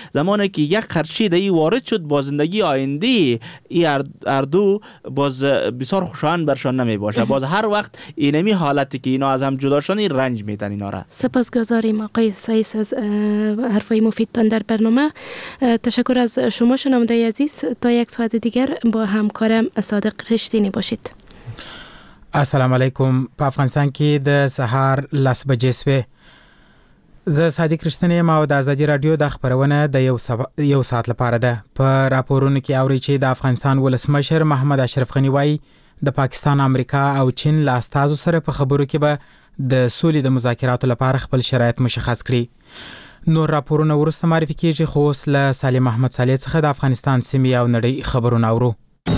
زمانی که یک خرچی در وارد شد با زندگی آینده این اردو باز بسیار خوشایند برشان نمی باشه. باز هر وقت اینمی حالتی که اینا از هم جدا شدن رنج میدن اینا را. سپاسگزاریم آقای سایس از حرفای مفیدتان در برنامه. تشکر از شما شنونده عزیز. تا یک ساعت دیگر با همکارم صادق رشتینی باشید. السلام علیکم. په افغانستان کې د سهار 10 بجې شوې. زه صادق رښتینی یم او د ازادي رادیو د خبرونه د یو ساعت لپاره ده. په راپورونو کې اوري چې د افغانستان ولسمشر محمد اشرف غنی وایي د پاکستان، امریکا او چین له استازو سره په خبرو کې به د سولې د مذاکراتو لپاره خپل شرایط مشخص کړي. نور راپورونه ورسته معرفي کیږي، خو اوس له سالم احمد صالح څخه د افغانستان سیمې او نړۍ خبرونه اورو.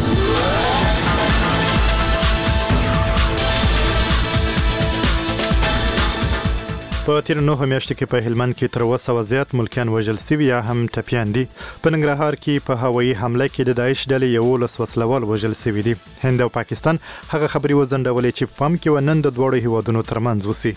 په تیر 9 میاشتو کې په هلمند کې تر 200 زیات ملکیان وژل شوي یا هم ټپیان دي. په ننګرهار کې په هوایي حمله کې د داعش ډلې 11 وسلوال وژل شوي دي. هند او پاکستان هغه خبري وزندولې چې په پام کې ونن د دوړو هیوادونو ترمنځ وسی.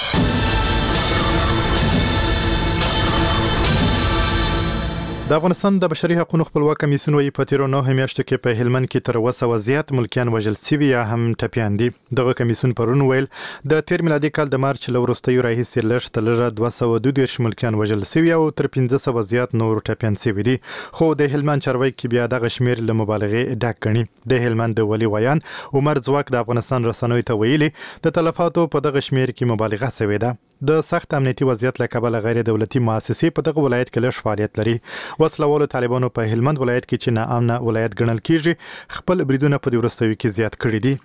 د افغانستان د بشري حقوقو خپلواک کمیسیون وايي په تیر 9 میاشتو کې په هلمند کې تر 200 زیات ملکیان وژل شوي یا هم ټپیان دي. دغه کمیسیون پرون ویل د تیر میلادي کال د مارچ له وروستیو راهیسې لږ تر لږه 222 ملکیان وژل شوي او تر 1500 زیات نور ټپیان شوي دي. خو د هلمند چارواکي بیا دغه شمیر له مبالغې ډک ګڼي. د هلمند د ولي ویان عمر ځواک د افغانستان رسنیو ته ویلي د تلفاتو په دغه شمیر کې مبالغه شوې ده. د سخت امنیتي وضعیت له کبله غیر دولتي مؤسسې په دغه ولایت کې لږ فعالیت لري. وسلوالو طالبانو په هلمند ولایت کې چې ناامنه ولایت ګڼل کیږي خپل بریدونه په دې وروستیو کې زیات کړي دي.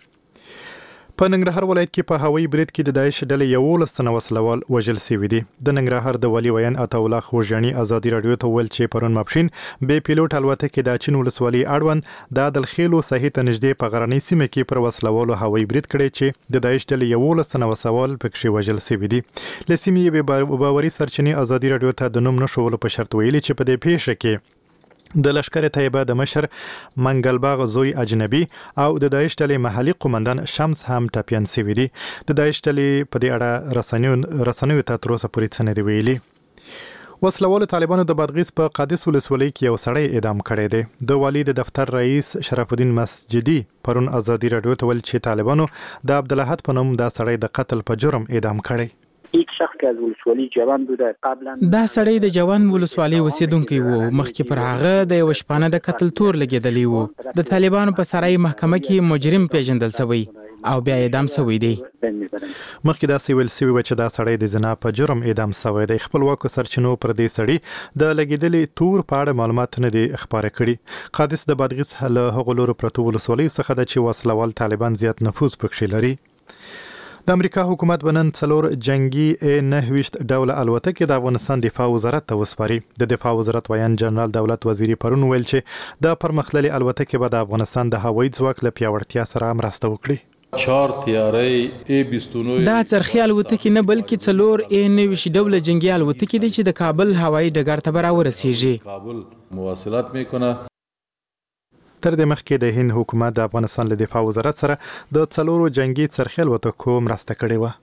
په ننګرهار ولایت کې په هوایي برید کې د داعش ډلې 11 تنه وسلوال وژل شوي دي. د ننګرهار د ولي ویان عطا الله خوږیاني ازادي رادیو ته ویل چې پرون ماپښین بې پیلوټ الوتکې د چین ولسوالۍ اړوند د عدلخیلو ساحې ته نږدې په غرنۍ سیمه کې پر وسلوالو هوایي برید کړی چې د داعش ډلې 11 تنه وسلوال پکې وژل شوي دي. له سیمې یوې باوري سرچینې ازادي رادیو ته د نوم نشولو په شرط ویلي چې په دې پیښه کې د لشکر طیبه د مشر منګلباغ زوی اجنبي او د داعش ډلې محلي قومندان شمس هم ټپیان شوي دي. د داعش ډلې په دې اړه رسنیو ته تر اوسه پورې څه نه دي ویلي. وسلوالو طالبانو د بادغیس په قادس ولسوالۍ کې یو سړی اعدام کړی دی. د والی د دفتر رئیس شرف الدین مسجدي پرون ازادي رادیو ته ویل چې طالبانو د عبدالحد په نوم دا سړی د قتل په جرم اعدام کړی. یک شخص که از ولسوالی جوان بوده قبلا دا سړی د جوان ولسوالۍ اوسیدونکی وو. مخکې پر هغه د یو شپانه د قتل تور لګیدلی وو. د طالبانو په سرای محکمه کې مجرم پیژندل شوی او بیا اعدام شوی دی. مخکې دا ویل شوی و چې دا سړی د زنا په جرم اعدام شوی دی. خپلواکو سرچینو پر دې سړی د لګیدلې تور په اړه معلومات نه دي خبره کړي. قادس د بادغیس له هغو لورو پرتو ولسوالۍ څخه د چې وسلوال طالبان زیات نفوذ پکښې لري. د امریکا حکومت بنن 4 جنگي A9 ډوله الوتکې د افغانستان دفاع وزارت ته وسپاري. د دفاع وزارت ویان جنرال دولت وزیری پرون ویل چې د پرمختللي الوتکې به د افغانستان د هوایي ځواک له پیاوړتیا سره مرسته وکړي. 4 طیارې A29 دا چرخي الوتکې نه بلکې 4 A9 ډوله جنگي الوتکې دي چې د کابل هوایي ډګر ته راورسیږي. کابل مواصلات میکنه. تر دې مخکې د هند حکومت د افغانستان له دفاع وزارت سره د 4 جنگي چرخي الوتکو مرسته کړې وه.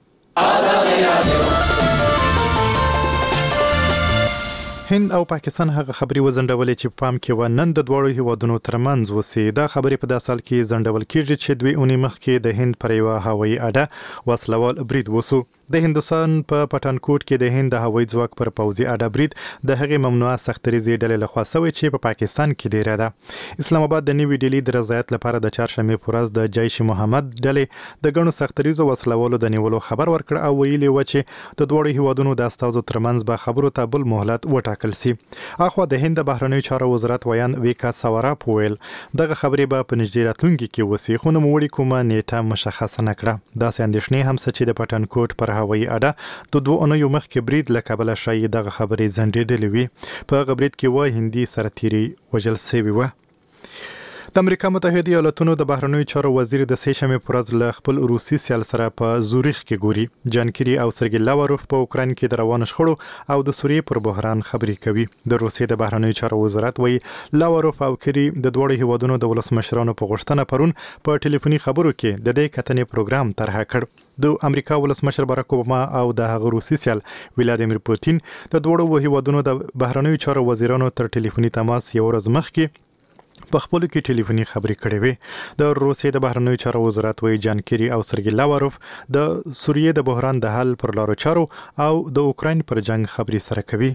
هند او پاکستان هغه خبري وزندولې چې پام کې و نن د دوړو هیوادونو ترمنځ وسی. دا خبري په داسال کې زندول کیږي چې دوی اونۍ مخکې د هند پر یو هوایي اډه وسلوال برید وسو. د هندستان په پټانکوټ کې د هند د هوایي ځواک پر پوځي اډه برید د هغې ممنوعه سختریزې ډلې لخوا شوی چې په پاکستان کې ډیره ده. اسلام آباد د نیوي ډیلي د رضایت لپاره د چهارشنبې په ورځ د جیش محمد ډلې د ګڼو سختریزو وسلوالو د نیولو خبر ورکړ او ویلي و چې د دوړو هیوادونو د استازو ترمنځ به خبرو ته بل مهلت وټاکل سي. اخوا د هند بهرنیو چارو وزارت ویان ویکا سوارا ویل دغه خبرې به په نږدې راتلونکي کې وسی، خو نوموړي کومه نیټه مشخصه نه کړه. داسې اندېښنې هم چې د پټانکوټ پر هوایي اډه د 2 اونیو مخکې برید له کبله شایي دغه خبرې ځنډېدلې وي. په هغه برید کې هندي سرتیري وژل شوي وه. د امریکا متحده ایالاتونو د بهرنیو چارو وزیر د سې شنبې پر ورځ له خپل روسي سیال سره په زوریخ کې ګوري. جان کیری او سرګی لاوروف په اوکران کې د روان شخړو او د سوریې پر بحران خبرې کوي. د روسیې د بهرنیو چارو وزارت وایي لاوروف او کیری د دوړو هیوادونو د ولسمشرانو په غوښتنه پرون په ټلیفوني خبرو کې د دې کتنې پروګرام طرح کړ. د امریکا ولسمشر باراک اوباما او د هغه روسي سیال ولادیمیر پوتین د دوړو هیوادونو د بهرنیو چارو وزیرانو تر ټلیفوني تماس یو ورځ مخکې په خپل کې ټلیفوني خبرې کړې وې. د روسیې د بهرنیو چارو وزارت وایي جان کیری او سرګی لاوروف د سوریې د بحران د حل پر لارو چارو او د اوکراین پر جنگ خبرې سره کوي.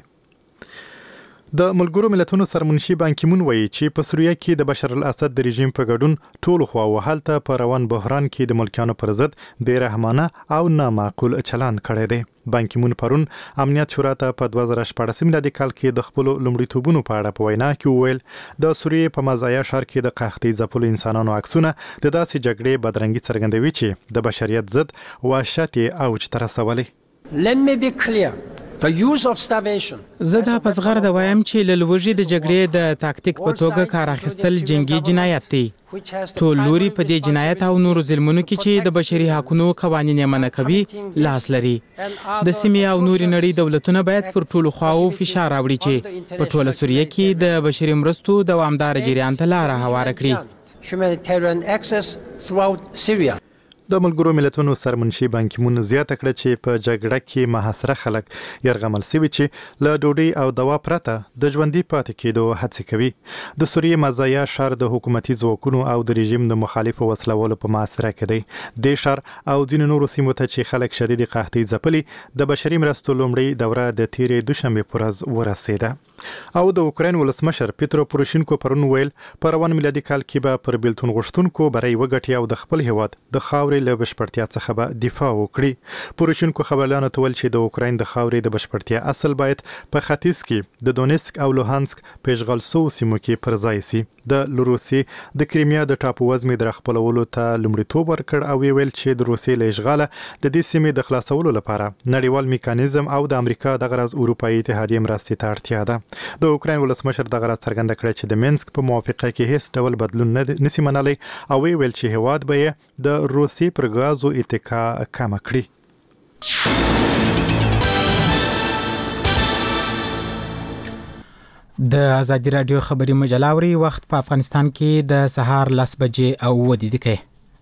د ملګرو ملتونو سرمنشي بان کی مون وایي چې په سوریه کې د بشار الاسد د رژیم په ګډون ټول خوا او حالت په روان بحران کې د ملکانو پر ضد بیرحمانه او نامعقول چلند کړی دی. بان کی مون پرون امنیت شورا ته په 2014 میلادي کال کې د خپل لومړیتوبونو په اړه په وینا کې وویل د سوریې په مزایا ښار کې د قحطۍ ځپلو انسانانو عکسونه د داسې جګړې بدرنګي څرګندوي چې د بشریت ضد وحشت اوج ته رسولي. Let me be clear. The use of starvation. زه دا په زغر د وایم چې له لوږې د جګړې د تاکتیک په توګه کار اخیستل جنگي جنایت دی. ټول لوري په دې جنایت او نورو ظلمونو کې چې د بشري حقوقو قوانین یې منع کوي لاس لري. د سیمې او نوري نړۍ دولتونه باید پر ټولو خواو فشار راوړي چې په ټوله سوریه کې د بشري مرستو دوامدار جریان ته لار هواره کړي. Humanitarian access throughout Syria. د ملګرو ملتونو سرمنشي بان کی مون زیاته کړه چې په جګړه کې محاصره خلک يرغمل سوي چې له ډوډۍ او دوا پرته د ژوندۍ پاتې کېدو هڅه کوي. د سوریې مزایا شهر د حکومتي ځواکونو او د رژیم د مخالفو وسلوالو په محاصره کې دی. د شهر او ځینو نورو سیمو ته چې خلک شدید قحطۍ ځپلي د بشري مرستو لومړی دوره د تیرې دوشنبه پر ورځ ورسېده. او د اوکراین ولسمشر پیترو پوروشینکو پرون ویل په روان میلادي کال کې به پر بیلتون غوښتونکو برای وګټي او د خپل هیواد د خاورې له بشپړتیا څخه به دفاع وکړي. پوروشینکو خبرلانو ته ویل چې د اوکراین د خاورې د بشپړتیا اصل باید په ختیځ کې د دونیسک او لوهانسک په اشغال سو سیمو کې پر ځای سي. د روسي د کریمیا د ټاپو وزمې د خپلولو ته لومړیتوب ورکړ او ویل چې د روسي له اشغاله د دې سیمې د خلاصولو لپاره نړیوال میکانیزم او د امریکا د غرض اروپאי اتحادیه مرستې ته اړتیا ده. د اوکراین ولسمشر د غرض څرګنده کړه چې د مینسک په موافقه کې هیڅ ډول بدلون نسی منلای او ویل چې هواد به د روسي پر غازو اتکا کم کړي. د ازادي رادیو خبري مجلاوري وخت په افغانستان کې د سهار 10 بجې او 2 دقیقې.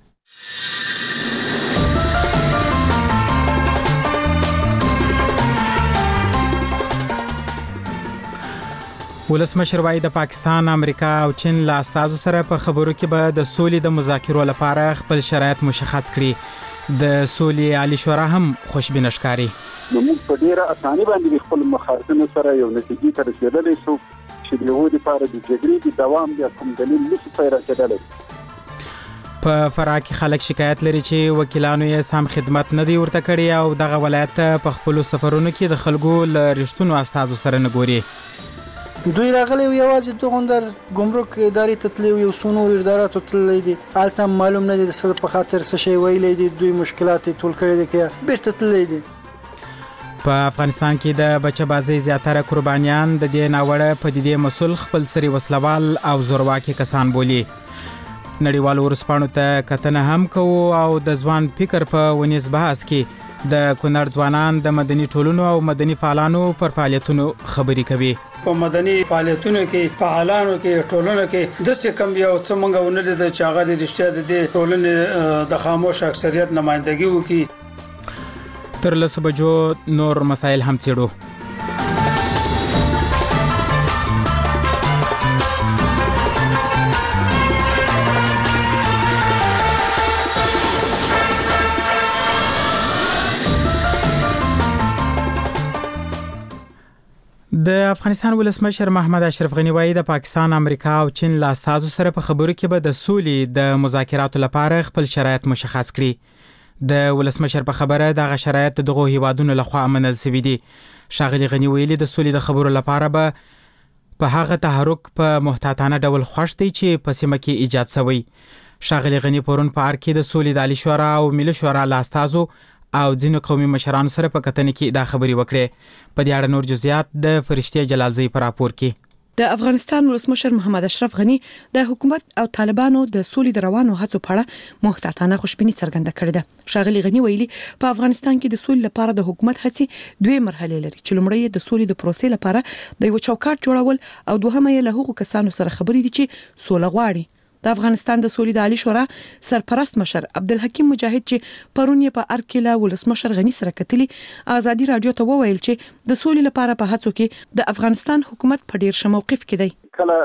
ولسمشر وايي د پاکستان، امریکا او چین له استازو سره په خبرو کې به د سولې د مذاکرو لپاره خپل شرایط مشخص کړي. د سولې عالی شورا هم خوشبینه ښکاري. موږ په ډیره اساني باندې خپل مخالفینو سره یو نتیجې ته رسیدلی شو چې د یو لپاره د جګړې د دوام د کوم دلیل نشي پیدا کېدلی. په فراه کې خلک شکایت لري چې وکیلانو یې سم خدمت نه دی ورته کړی او دغه ولایت په خپل سفرونو کې د خلکو له رښتونو استازو سره نه ګوري. دوی راغلي یوازې دوغندر ګمرک ادارې ته تللی یو سونور اداراتو تللی دي البته معلوم نه دي د په خاطر څه شی ویلي دي دوی مشکلات ټول کړي دي کې بیرته تللی دي. په افغانستان کې د بچه‌بازۍ زیاتره قربانیان د دې ناوړه پدیدې مسؤل خپل سری وسلوال او زورواکي کسان بولي. نړیوالو ورسپانو ته کتنه هم کوو او د ځوان فکر په ونیز بحث کې د کونړ ځوانان د مدني ټولنو او مدني فعالانو پر فعالیتونو خبري کوي. په مدني فعالیتونو کې فعالانو کې ټولنو کې د څه کم یو څه مونږ ونه د چاغه د رښتیا د ټولنې د خاموش اکثریت نمائندګي وکي. تر 10 بجو نور مسائل هم څېړو. د افغانستان ولسمشر محمد اشرف غنی وايي د پاکستان، امریکا او چین له استازو سره په خبرو کې به د سولې د مذاکراتو لپاره خپل شرایط مشخص کړي. د ولسمشر په خبره دغه شرایط دغه هیوادونو لخوا منل شوي دي. ښاغلي غنی ویلي د سولې د خبرو لپاره به په هغه تحرک په محتاطانه ډول خوښ دی چې په سیمه کې ایجاد شوی. ښاغلي غنی پرون په ار کې د سولې د عالی شورا او ملي شورا له استازو او ځینو قومي مشرانو سره په کتنې کې دا خبري وکړې. په دې اړه نور جزئیات د فرشتي جلالزی پر راپور کې. د افغانستان ولسمشر محمد اشرف غنی د حکومت او طالبانو د سولې د روانو هڅو په اړه محتاطانه خوشبیني څرګنده کړې ده. ښاغلي غنی ویلي په افغانستان کې د سولې لپاره د حکومت هڅې دوه مرحلې لري چې لومړی د سولې د پروسې لپاره د یو چوکاټ جوړول او دوهمه یې له هغو کسانو سره خبرې دي چې سوله غواړي. د افغانستان د سولې د عالی شورا سرپرست مشر عبدالحکیم مجاهد چې پرون یې په ارکلا ولسمشر غنی سره کتلی ازادي رادیو ته وویل چې د سولې لپاره په هڅو کې د افغانستان حکومت په ډیر ښه موقف کې دی.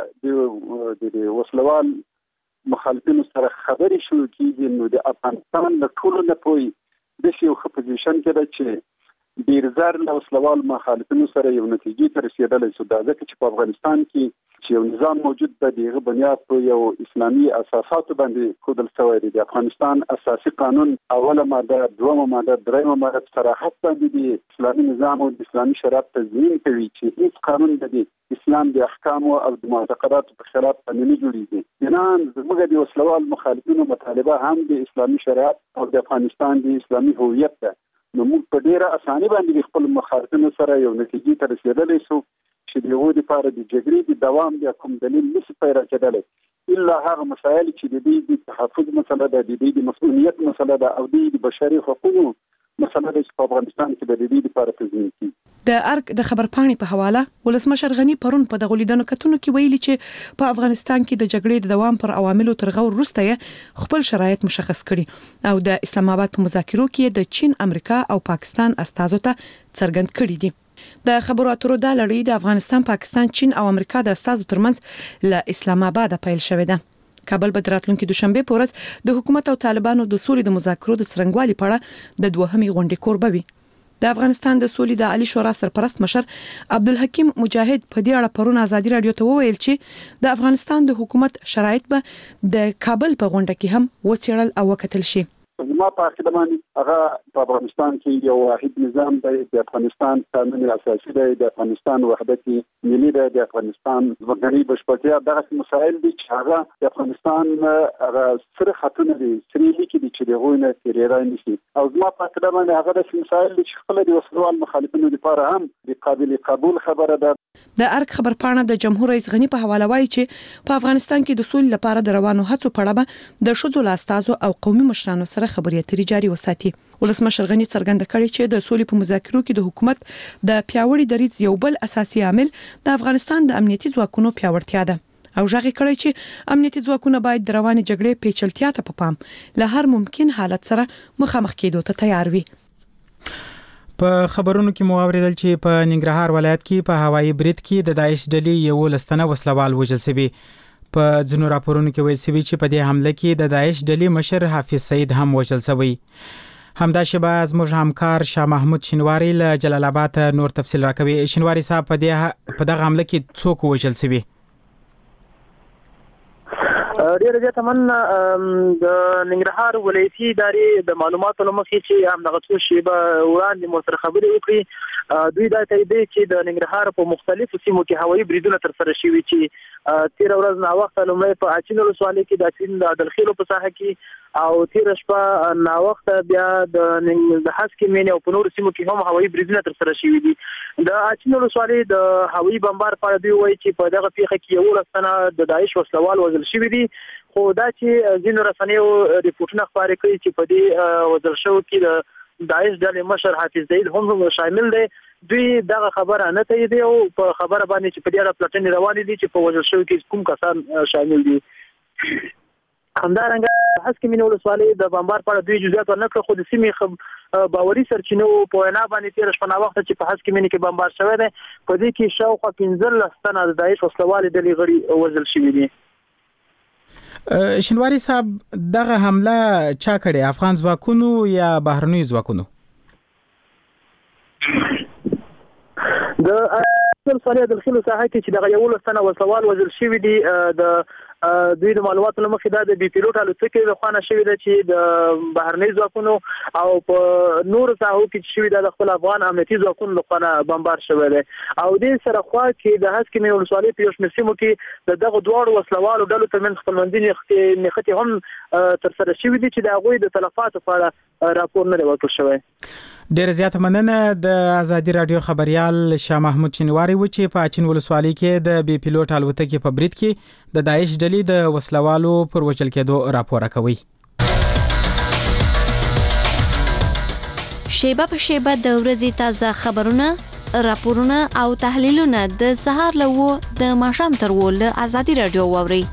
کله د وسلوال مخالفینو سره خبرې شروع کیږي نو د افغانستان د ټولو نه پوي د یو ښه پوزیشن کې ده چې ډیر زر له وسلوال مخالفینو سره یو نتیجې ته رسیدلی شو. دا ځکه چې په افغانستان کې چې یو نظام موجود دی دغه بنیاد په یو اسلامي اساساتو باندې کودل شوی دی. د افغانستان اساسي قانون اوله ماده، دومه ماده، دریمه ماده صراحت باندې د اسلامي نظام او د اسلامي شریعت تضمین کوي چې هیڅ قانون د اسلام د احکام او د معتقداتو په خلاف باندې نه جوړیږي. نن زموږ د وسلوال مخالفینو مطالبه هم د اسلامي شریعت او د افغانستان د اسلامي هویت ده. نو موږ په ډیره اساني باندې خپل مخالفینو سره یو نتیجې ته رسیدلی شو چې د یو لپاره د جګړې د دوام د کوم دلیل نشي پیدا کېدلی الا هغه مسایل چې د دې د تحفظ مسله ده، د دې د مسؤلیت مسله ده او د بشري حقوقو مسله ده چې په افغانستان کې د دې لپاره تضمین کیږي. د ارګ د خبرپاڼې په حواله ولسمشر غنی پرون په دغه لیدنو کتونو کې ویلي چې په افغانستان کې د جګړې د دوام پر عواملو تر غور وروسته خپل شرایط مشخص کړي او د اسلام آباد په مذاکرو کې د چین، امریکا او پاکستان استازو ته څرګند کړي دي. د خبرو اترو د لړۍ د افغانستان، پاکستان، چین او امریکا د استازو ترمنځ له اسلام آباد پیل شوې ده. کابل به راتلونکي دوشنبه په ورځ د حکومت او طالبانو د سولې د مذاکرو د څرنګوالي په اړه د دوهمې غونډې کوربه وي. د افغانستان د سولې د عالی شورا سرپرست مشر عبدالحکیم مجاهد په دې اړه پرون ازادي رادیو ته وویل چې د افغانستان د حکومت شرایط به د کابل په غونډه کې هم وڅېړل او وکتل شي. زما په عقیده باندې هغه په افغانستان کې یو واحد نظام دی. د افغانستان قانون اساسي دی، د افغانستان وحدت ملي دی، د افغانستان وګړي بشپړتیا دغه مسایل دي چې هغه د افغانستان هغه سره خطونه دي، سری لیکي دي چې دغه نه تیرېرای نشي. او زما په عقیده باندې هغه د مسایل چې خپل د وسلوال مخالفینو لپاره هم د قابل قبول خبره ده. د ارګ خبرپاڼه د جمهور رئیس غنی په حواله وایي چې په افغانستان کې د سولې لپاره د روانو هڅو په اړه د ښځو له استازو او قومي مشرانو سره خبرې اترې جاري وساتي. ولسمشر غنی څرګنده کړې چې د سولې په مذاکرو کې د حکومت د پیاوړي دریځ یو بل اساسي عامل د افغانستان د امنیتي ځواکونو پیاوړتیا ده او ژغې کړی چې امنیتي ځواکونه باید د روانې جګړې پیچلتیا ته په پام له هر ممکن حالت سره مخامخ کېدو ته تیار وي. په خبرونو کې مو اوریدل چې په ننګرهار ولایت کې په هوایي برید کې د داعش ډلې یو لستنه وسلوال وژل شوی. په ځینو راپورونو کې ویل شوی چې په دې حمله کې د داعش ډلې مشر حافظ سعید هم وژل شوی. همدا شبه زموږ همکار شاه محمود شینواری له جلال آباد نور تفصیل راکوي. شینواری صاحب په دغه حمله کې څوک وژل شوی؟ ډیر زیاته من د ننګرهار ولایتي ادارې د معلوماتو لمخې چې هم دغه څو شیبه وړاندې مو سره خبرې وکړي، دوی دا تاییدوي چې د ننګرهار په مختلفو سیمو کې هوایي بریدونه ترسره شوي چې تیر ورځ ناوخته لومړی په اچین ولسوالۍ کې د اچین د عدلخیلو په ساحه کې او تیر شپه ناوخته بیا د هسکې مینې او په نورو سیمو کې هم هوایي بریدونه ترسره شوي دي. د اچین ولسوالۍ د هوایي بمبار په اړه دوی وایي چې په دغه پیښه کې 11 تنه د داعش وسلوال وژل شوي دي، خو دا چې ځینو رسنیو ریپورټونه خپاره کړي چې په دې وژل شوو کې د داعش ډلې مشر حافظ سعید هم شامل دی. دوی دغه خبره نه تاییدوي او په خبره باندې چې په دې اړه پلټنې روانې دي چې په وژل شوو کې کوم کسان شامل دي. همدارنګه هسکې مینې ولسوالۍ د بمبار په اړه دوی جزئیات ورنه کړل، خو د سیمې باوري سرچینو په وینا باندې تېره شپه ناوخته چې په هسکې مینې کې بمبار شوی دی په دې کې شاوخوا 15 تنه د داعش وسلوالې ډلې غړي وژل شوي دي. شینواری صاحب دغه حمله چا کړې، افغان ځواکونو یا بهرنیو ځواکونو؟ د ولسوالۍ د دلخیلو ساحه کې چې دغه 11 تنه وسلوال وژل شوي دي د دوی د معلوماتو لمخې دا د بي پیلوټ الوتکې د خوانه شوی ده چې د بهرني ځواکونو او په نور ساحو کې شوی ده د خپل افغان امنیتي ځواکونو لخوا بمبار شوی دی او دې سره خوا کې د هسکې مې ولسوالۍ په یو شمېر سیمو کې د دغه دواړو وسلوالو ډلو ترمنځ خپلمنځي نښتې هم ترسره شوي دي چې د هغوی د تلفاتو په اړه راپور نه دی ورکړل شوی. ډېر زیات مننه د ازادي رادیو خبريال شاه محمود چنواری و چې په اچین ولسوالۍ کې د بي پیلوټ الوتکې په برید کې د داعش ډلې د وسلوالو پر وژل کېدو راپور کوي. شیبه په شیبه د ورځې تازه خبرونه، راپورونه او تحلیلونه د سهار له 9 د ماښام تر 10 له ازادي رادیو واورئ.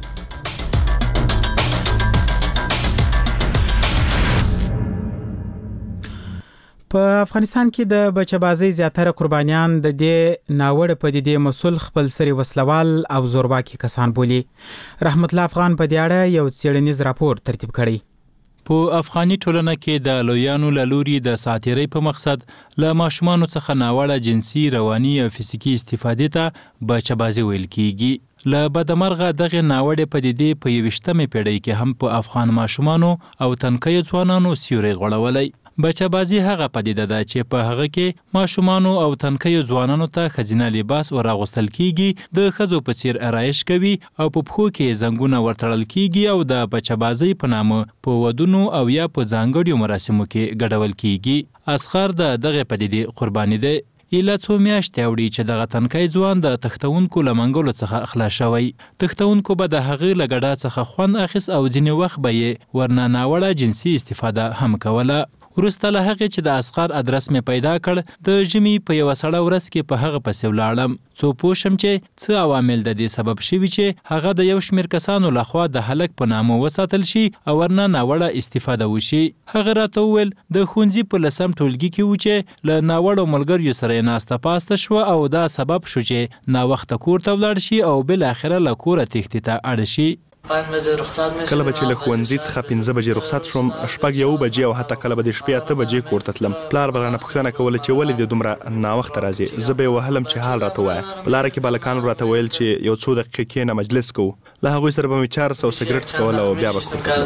په افغانستان کې د بچه‌بازۍ زیاتره قربانیان د دې ناوړه پدیدې مسؤل خپل سری وسلوال او زورواکي کسان بولي. رحمت الله افغان په دې اړه یو څېړنیز راپور ترتیب کړی. په افغاني ټولنه کې د لویانو له لوري د ساتیرۍ په مقصد له ماشومانو څخه ناوړه جنسي، رواني او فزیکي استفادې ته بچه‌بازي ویل کیږي. له بدمرغه دغه ناوړه پدیدې په 21مې پیړۍ کې هم په افغان ماشومانو او تنکیو ځوانانو سیوري غوړولای. بچه‌بازي هغه پدیده ده چې په هغه کې ماشومانو او تنکیو ځوانانو ته ښځینه لباس ورغوستل کیږي، د ښځو په څیر آرایش کوي او په پښو کې زنګونه ورتړل کیږي او د بچه‌بازي په نامه په ودونو او یا په ځانګړو مراسمو کې ګډول کیږي. اصغر د دغه پدیدې قرباني دی. ایله څو میاشتې وړي چې دغه تنکی ځوان د تښتونکو له منګولو څخه خلاص شوی. تښتونکو به د هغې له ګډا څخه خوند اخیست او ځینې وخت به یې ورنه ناوړه جنسي استفاده هم کوله. وروسته له هغې چې د اصغر ادرس مې پیدا کړ، د ژمي په یوه سړه ورځ کې په هغه پسې ولاړم څو پوه شم چې څه عوامل د دې سبب شوي چې هغه د یو شمېر کسانو لخوا د هلک په نامه وساتل شي او ورنه ناوړه استفاده وشي. هغه راته وویل د ښوونځي په 10م ټولګي کې و چې له ناوړو ملګریو سره یې ناسته پاسته شوه او دا سبب شو چې ناوخته کور ته ولاړ شي او بالاخره له کوره تښتې ته اړ شي. کله به چې له ښوونځي څخه 5 بجې رخصت شوم، 1 بجې او حتی کله به د شپې 8 بجې کور ته تلم. پلار به رانه پوښتنه کوله چې ولې دې دومره ناوخته راځې. زه به یې وهلم چې حال راته ووایه. په لاره کې به هلکانو راته ویل چې یو څو دقیقې کښېنه مجلس کوو. له هغوی سره به مې چرس او سګرټ څکول او بیا به کور ته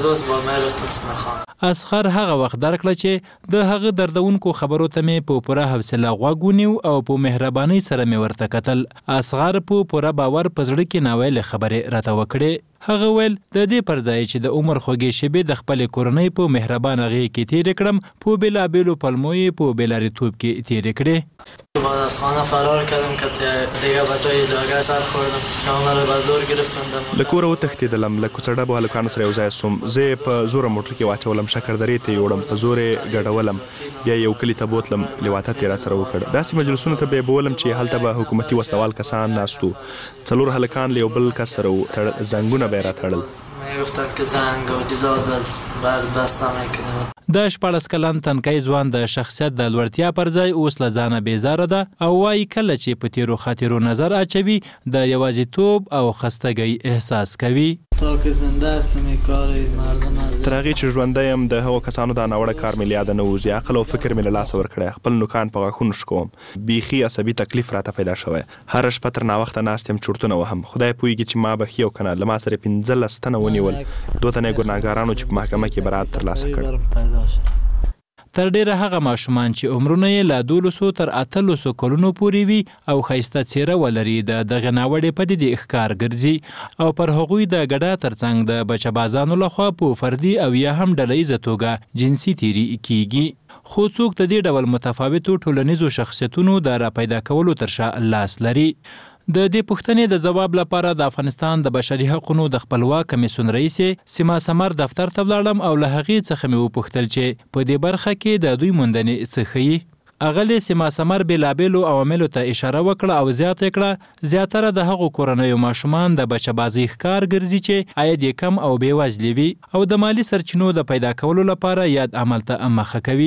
تلم. اصغر هغه وخت درک کړه چې د هغه دردونکو خبرو ته مې په پوره حوصله غوږ ونیو او په مهربانۍ سره مې ورته کتل. اصغر په پوره باور په زړه کې ناویلې خبرې راته وکړې. هغه ویل د دې پر ځای چې د عمر خوږې شېبې د خپلې کورنۍ په مهربانه غېږ کې تېرې کړم، په بېلابېلو پلمو یې په بېلارېتوب کې تېرې کړې. بعد از خانه فرار کردم که دیگه به جای لاغر سر خوردم. همه رو به زور گرفتن. له کوره وتښتېدلم. له کوڅډبو هلکانو سره یو ځای سوم. زه یې په زوره موټر کې واچولم، شکردرې ته یې وړم، په زور یې ګډولم. بیا یو کلي ته بوتلم، لواطت یې راسره وکړ. داسې مجلسونو ته به یې بولم چې هلته به حکومتي وسلوال کسان ناست وو. 4 هلکان له یو بل کس سره وو، زنګونه به یې راتړل. میگفتن که زنگ و چیزا بر دست نمیکنم. د 14 کلن تنکی ځوان د شخصیت د لوړتیا پر ځای اوس له ځانه بیزاره ده او وایي کله چې په تیرو خاطرو نظر اچوي د یوازیتوب او خستګۍ احساس کوي. تا که زنده هستم این کار مردم تر هغې چې ژوندی یم د هغو کسانو دا ناوړه کار مې له یاده نه وځي. عقل او فکر مې له لاسه ورکړی. خپل نوکان په غاښونو شکوم. بیخي عصبي تکلیف راته پیدا شوی. هره شپه تر ناوخته ناست یم چورتونه وهم. خدای پوهېږي چې ما بخي او که نه. له ما سره 15 تنه ونیول. 2 تنه یې ګناهګارانو چې په محکمه کې برات ترلاسه کړ. تر ډیره هغه ماشومان چې عمرونه یې له 1200 تر 800 کلونو پورې وي او ښایسته څیره ولري د دغه ناوړې پدیدې ښکار ګرځي او پر هغوی د ګډا ترڅنګ د بچه‌بازانو لخوا په فردي او یا هم ډلهییزه توګه جنسي تیري کیږي. خو څوک د دې ډول متفاوتو ټولنیزو شخصیتونو د راپیدا کولو تر شا لاس لري. د دې پوښتنې د ځواب لپاره د افغانستان د بشري حقوقو د خپلواک کمیسیون رئیس سیما سمر دفتر ته ولاړم او له هغې څخه مې وپوښتل چې په دې برخه کې د دوی موندنې څه ښیي. اغلې سیما سمر بېلابېلو عواملو ته اشاره وکړه او زیاته کړه زیاتره د هغو کورنیو ماشومان د بچه‌بازۍ ښکار ګرځي چې عاید یې کم او بېوزلي وي او د مالي سرچینو د پیدا کولو لپاره یاد عمل ته مخه کوي.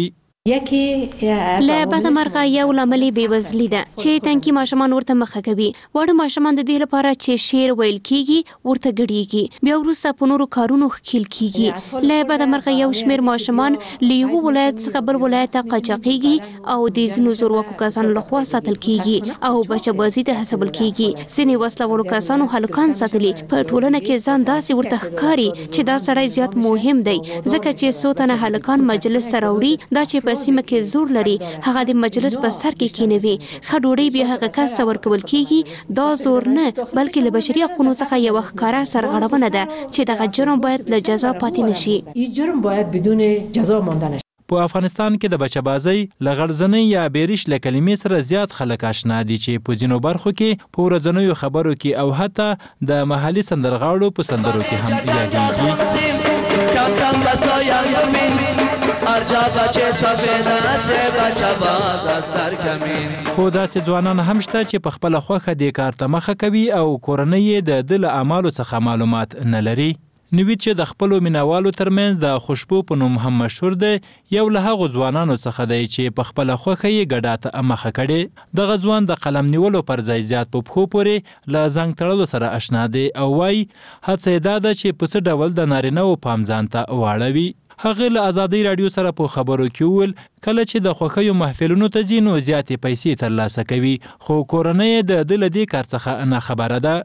له بده مرغه یو لامل بېوزلي ده چې تنکي ماشومان ورته مخه کوي. واړه ماشومان د دې لپاره چې شعر ویل کیږي ورته ګډیږي، بیا وروسته په نورو کارونو ښکیل کیږي. له بده مرغه یو شمېر ماشومان له یو ولایت څخه بل ولایت ته قاچاقیږي او د ځینو زورواکو کسانو لخوا ساتل کیږي او بچه‌بازي ته هڅول کیږي. ځینې وسله والو کسانو هلکان ساتلي. په ټولنه کې ځان داسې ورته ښکاري چې دا سړی زیات مهم دی، ځکه چې څو تنه هلکان مجلس سره وړي، دا چې په سیمه کې زور لري هغه د مجلس په سر کې کینوي. ښه ډوډۍ بیا هغه کس ته ورکول کیږي. دا زور نه بلکې له بشري حقوقو څخه یو ښکاره سرغړونه ده چې دغه جرم باید له جزا پاتې نشي. این جرم باید بدون جزا مانده نشي. په افغانستان کې د بچه‌بازۍ له غړزنۍ یا بیریش له کلمې سره زیات خلک آشنا دي چې په ځینو برخو کې په ورځنیو خبرو کې او حتی د محلي سندرغاړو په سندرو کې هم یادېږي. خو داسې ځوانان هم شته چې په خپله خوښه دې کار ته مخه کوي او کورنۍ یې د ده له اعمالو څخه معلومات نه لري. نوید چې د خپلو مینوالو ترمنځ د خوشبو په نوم هم مشهور دی، یو له هغو ځوانانو څخه دی چې په خپله خوښه یې ګډا ته مخه کړې. دغه ځوان د قلم نیولو پر ځای زیات په پښو پورې له زنګ تړلو سره اشنا دی او وایي هڅه یې دا ده چې په څه ډول د نارینه‌و پام ځان ته واړوي. هغه له ازادۍ راډیو سره په خبرو کې وویل کله چې د خوښیو محفلونو ته ځي نو زیاتې پیسې ترلاسه کوي، خو کورنۍ یې د ده له دې کار څخه نه خبره ده.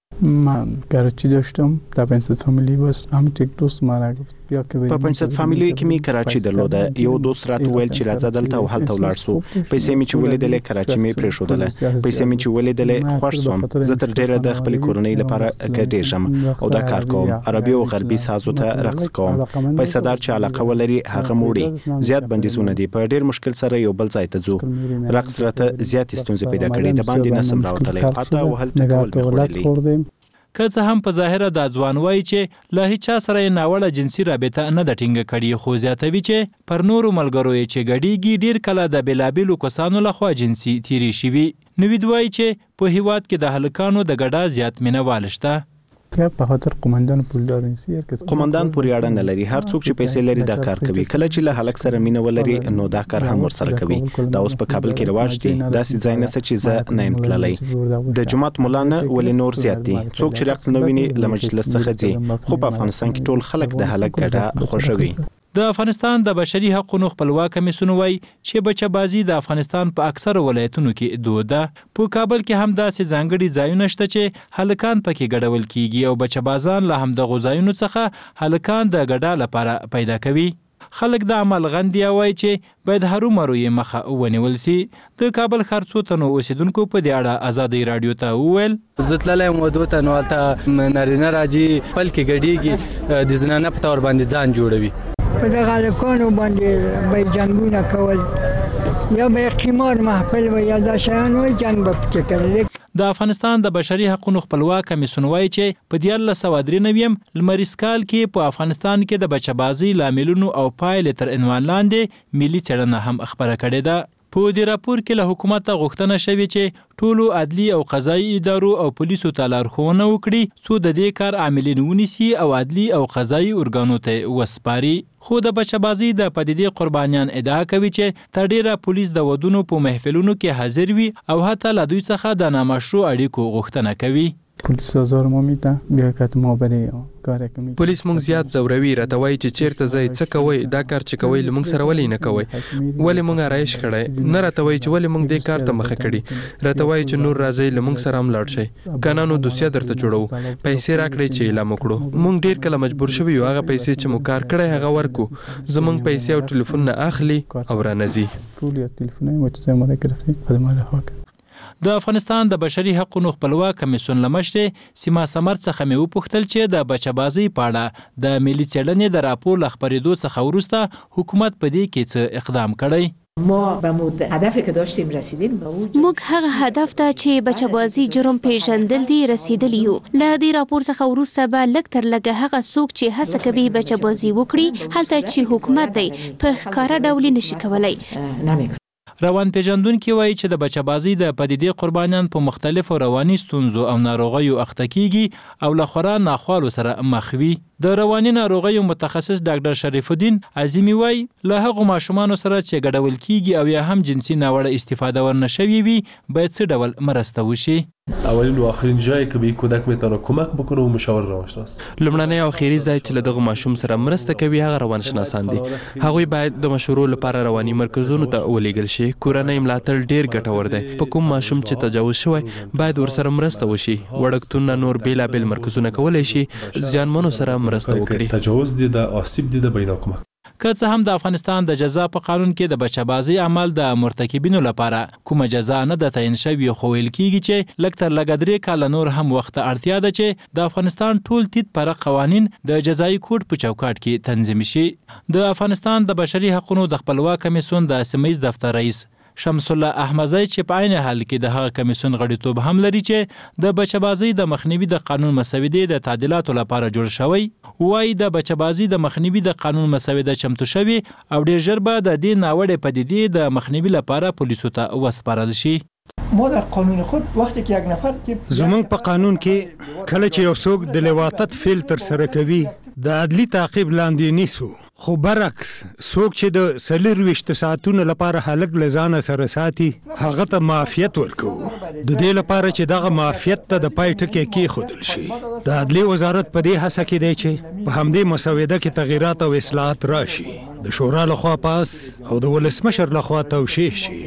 من کراچی داشتم در پنسد فامیلی باز هم یک دوست مرا گفت بیا که په پنسد فامیلی کې می کراچی درلوده. یو دوست راته ویل چې راځه دلته او هلته ولاړ سو. پیسې می چې ولیدلې کراچی می پرېښودله. پیسې می چې ولیدلې خوښ سوم. زه تر ډیره د خپل کورنۍ لپاره ګډېږم او دا کار کوم. عربي او غربي سازو ته رقص کوم. پیسه‌دار چې علاقه ولري هغه موړي. زیات بندیزونه دي، په ډیر مشکل سره یو بل ځای ته ځو. رقص راته زیات ستونزې پیدا کړې، د باندې نسم راوتلی، حتی وهل ټکول مې خوړلي. که څه هم په ظاهره دا ځوان وایي چې له هیچا سره یې ناوړه جنسي رابطه نه ده ټینګه کړې، خو زیاتوي چې پر نورو ملګرو یې چې ګډېږي ډېر کله د بېلابېلو کسانو لخوا جنسي تیرې شوي. نوید وایي چې په هیواد کې د هلکانو د ګډا زیات مینوال شته. په خاطر قومندان پولدار نسی قومندان پورې اړه نه لري. هر څوک چې پیسې لري دا کار کوي. کله چې له هلک سره مینه ولري نو دا کار هم ورسره کوي. دا اوس په کابل کې رواج دی. داسې ځای نشته چې زه نه یم تللی. د جماعت مولا نه ولې نور زیات دي. څوک چې رقص نه ویني له مجلس څخه ځي. خو په افغانستان کې ټول خلک د هلک ګډا خوښوي. د افغانستان د بشري حقوقو خپلواک کمیسیون وایي چې بچه‌بازي د افغانستان په اکثره ولایتونو کې دود ده. په کابل کې هم داسې ځانګړي ځایونه شته چې هلکان پکې ګډول کیږي او بچه‌بازان له همدغو ځایونو څخه هلکان د ګډا لپاره پیدا کوي. خلک د عمل غندي وایي چې باید هرومرو یې مخه ونیول سي. د کابل ښار څو تنو اوسیدونکو په دې اړه ازادۍ راډیو ته وویل زه تللی یم ودو ته، نو هلته نارینه راځي خپل کې ګډېږي، د زنانه په طور باندې ځان جوړوي. په دغه هلکانو باندې به جنګونه کول یا به قمار محفل و یا دا شیان وایي جنګ به پکې کړل. د افغانستان د بشري حقوقو خپلواک کمیسیون وایي چې په 1993 لمریز کال کې په افغانستان کې د بچه‌بازۍ لاملونو او پایلې تر عنوان لاندې ملي څېړنه هم خپره کړې ده. په دې راپور کې له حکومته غوښتنه شوې چې ټولو عدلي او قضایي ادارو او پولیسو ته لارښوونه وکړي څو د دې کار عاملین ونیسي او عدلي او قضایي ارګانو ته وسپاري. خو د بچه‌بازۍ د پدیدې قربانیان ادعا کوي چې تر ډیره پولیس د ودونو په محفلونو کې حاضر وي او حتی له دوی څخه د نامشروع اړیکو غوښتنه کوي. پولیس آزار ما میده بیا که ما برای کار کوي. پولیس مونږ زیات زوروي، راته وایي چې چیرته ځئ، څه کوئ، دا کار چې کوئ له مونږ سره ولې نه کوئ، ولې مونږ آرایش کړی نه، راته وایي چې ولې مونږ دې کار ته مخه کړي، راته وایي چې نور راځئ له مونږ سره هم لاړ شئ، کنه نو دوسیه درته جوړو، پیسې راکړئ چې اعلان وکړو. مونږ ډیر کله مجبور شوي یو هغه پیسې چې مو کار کړی هغه ورکو، زمونږ پیسې او ټلیفون نه اخلي او رانځي. ټول یا ټلیفون ما چې ما گرفتي خدمات حق. د افغانستان د بشري حقوقو خپلواک کمیسیون لمشر سیما سمر څخه مې وپوښتل چې د بچه‌بازۍ په اړه د ملي څېړنې د راپور له خپرېدو څخه وروسته حکومت په دې کې څه اقدام کړی. ما به هدفی که داشتیم رسیدیم به اون موږ هغه هدف ته چې بچه‌بازي جرم پیژندل دي رسیدلی یو. له دې راپور څخه وروسته به لږ تر لږه هغه څوک چې هڅه کوي بچه‌بازي وکړي هلته چې حکومت دی په ښکاره ډول نشي کولای. روان پیژندونکي وایي چې د بچه‌بازۍ د پدیدې قربانیان په مختلفو رواني ستونزو او ناروغیو اخته کیږي او له خورا ناخوالو سره مخ وي. د رواني ناروغیو متخصص ډاکټر شریف الدین عظیمی وای له هغو ماشومان سره چې ګډول کیږي او یا هم جنسي ناوړه استفاده ورنشوي وي باید څه ډول مرسته وشي. اولین و آخرین جایی که به کودک میتونه کمک بکنه و مشاور روانشناس. لومړنی او اخیری ځای چې له دغه ماشوم سره مرسته کوي هغه روانشناسان دي. هغوی باید د مشورو لپاره رواني مرکزونو ته ولېږل شي. کورنۍ ملاتړ ډیر ګټور دی. په کوم ماشوم چې تجاوز شوی باید ورسره مرسته وشي. وړکتونونه نور بیلابیل مرکزونه کولی شي ځانمنو سره مرسته وکړي. تجاوز دیده، آسیب دیده به اینا کمک. که څه هم د افغانستان د جزا په قانون کې د بچه‌بازي عمل د مرتکبینو لپاره کومه جزا نه ده تعیین شوې، خو ویل کېږي چې لږ تر لږه 3 کاله نور هم وخت اړتیا ده چې د افغانستان ټول تیت پره قوانین د جزایي کوډ په چوکاټ کې تنظیم شي. د افغانستان د بشري حقوقو د خپلواک کمیسیون د سیمه‌ییز دفتر رئیس شمس الله احمدزی چې په عین حال کې د هغه کمیسیون غړیتوب هم لري چې د بچه‌بازي د مخنیوي د قانون مسودې د تعدیلاتو لپاره جوړ شوی، وایي د بچه‌بازي د مخنیوي د قانون مسوده چمتو شوی او ډیر ژر به د دې ناوړه پدیدې د مخنیوي لپاره پولیسو ته وسپارل شي. ما در قانون خود وقتی که یک نفر که زمونږ په قانون کې کله چې یو څوک د لواطت فعل تر سره کوي د عدلي تعقیب لاندې نیسو، خو برعکس څوک چې د 24 ساعتونو لپاره هلک له ځانه سره ساتي هغه ته معافیت ورکوو، د دې لپاره چې دغه معافیت ته د پای ټکی کېښودل شي. د عدلي وزارت په دې هڅه کې دی چې په همدې مسوده کې تغییرات او اصلاحات راشي، د شورا لخوا پاس او د ولسمشر لخوا توشیح شي.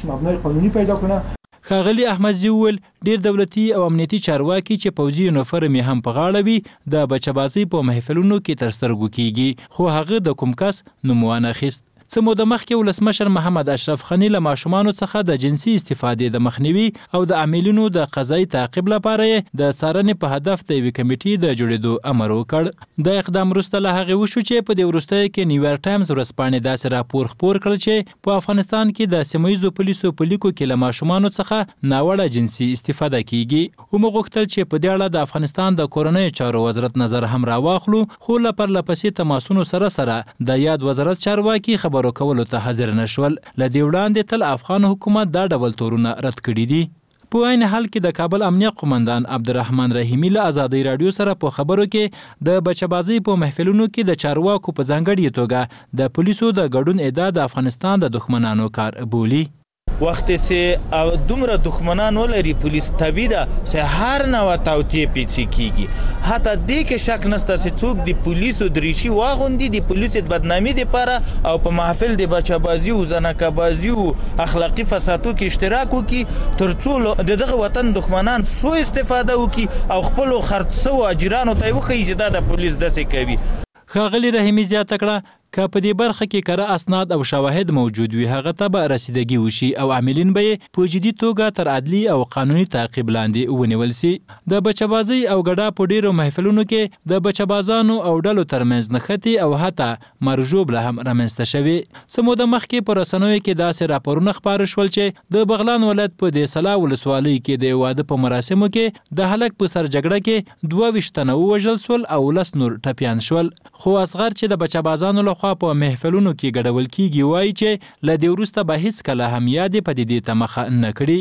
ښاغلي احمدزي وویل ډیر دولتي او امنیتي چارواکي چې پوځي یونیفورم یې هم په غاړه وي د بچه‌بازي په محفلونو کې تر سترګو کیږي، خو هغه د کوم کس نوم وانه اخیست. څه موده مخکې ولسمشر محمد اشرف غني له ماشومانو څخه د جنسي استفادې د مخنیوي او د عاملینو د قضایي تعقیب لپاره د څارنې په هدف د یوې کمیټې د جوړېدو امر وکړ. د اقدام وروسته له هغې وشو چې په دې وروستیو کې نیویارک ټایمز ورځپاڼې داسې راپور خپور کړل چې په افغانستان کې د سیمهییزو پولیسو په لیکو کې له ماشومانو څخه ناوړه جنسي استفاده کیږي. ومو غوښتل چې په دې اړه د افغانستان د کورنیو چارو وزارت نظر هم راواخلو، خو له پرلپسې تماسونو سره د یاد وزارت چارواکي خبرو کولو ته حاضر نشول. ل دې وړاندې تل افغان حکومت دا ډول تورونه رد کړي دي. په عین حال کې د کابل امنیه قومندان عبدالرحمن رحیمی له آزادۍ رادیو سره په خبرو کې د بچه‌بازي په محفلونو کې د چارواکو په ځانګړي توګه د پولیسو د ګډون ادعا د افغانستان د دښمنانو کار بولي. وخت چې او دومره دښمنان ولري پولیس طبیعي ده چې هر نوع توطیه پیڅې کیږي. حتی دې کې شک نشته چې څوک د پولیسو دریشي واغوندي د پولیسو بدنامي لپاره او په محفل د بچه‌بازي او زنکه‌بازي او اخلاقي فسادو کې اشتراک وکړي تر څو دغه وطن دښمنان سو استفاده وکړي او خپل خرڅو اجرانو ته وښيي چې دا د پولیس داسې کوي. ښاغلي رحیمي زیاته کړه که په دې برخه کې کره اسناد او شواهد موجود وي هغه ته به رسیدګي وشي او عاملین به په جدي توګه تر عدلي او قانوني تعقیب لاندې ونیول شي. د بچه‌بازي او ګډا په ډیرو محفلونو کې د بچه‌بازانو او ډلو ترمنځ نښتې او حتی مرجوب له هم رامنځته شوي. څه موده مخکې په رسنیو کې داسې راپورونه خپاره شول چې د بغلان ولایت په دې سلا ولسوالۍ کې د واده په مراسمو کې د هلک په سر جګړه کې 22 تنه ووژل شول او 10 نور ټپیان شول. خو اصغر چې د بچه‌بازانو لخوا په محفلونو کې ګډول کیږي وایي چې له دې وروسته به هیڅ کله هم یادې پدیدې ته مخه نه کړي.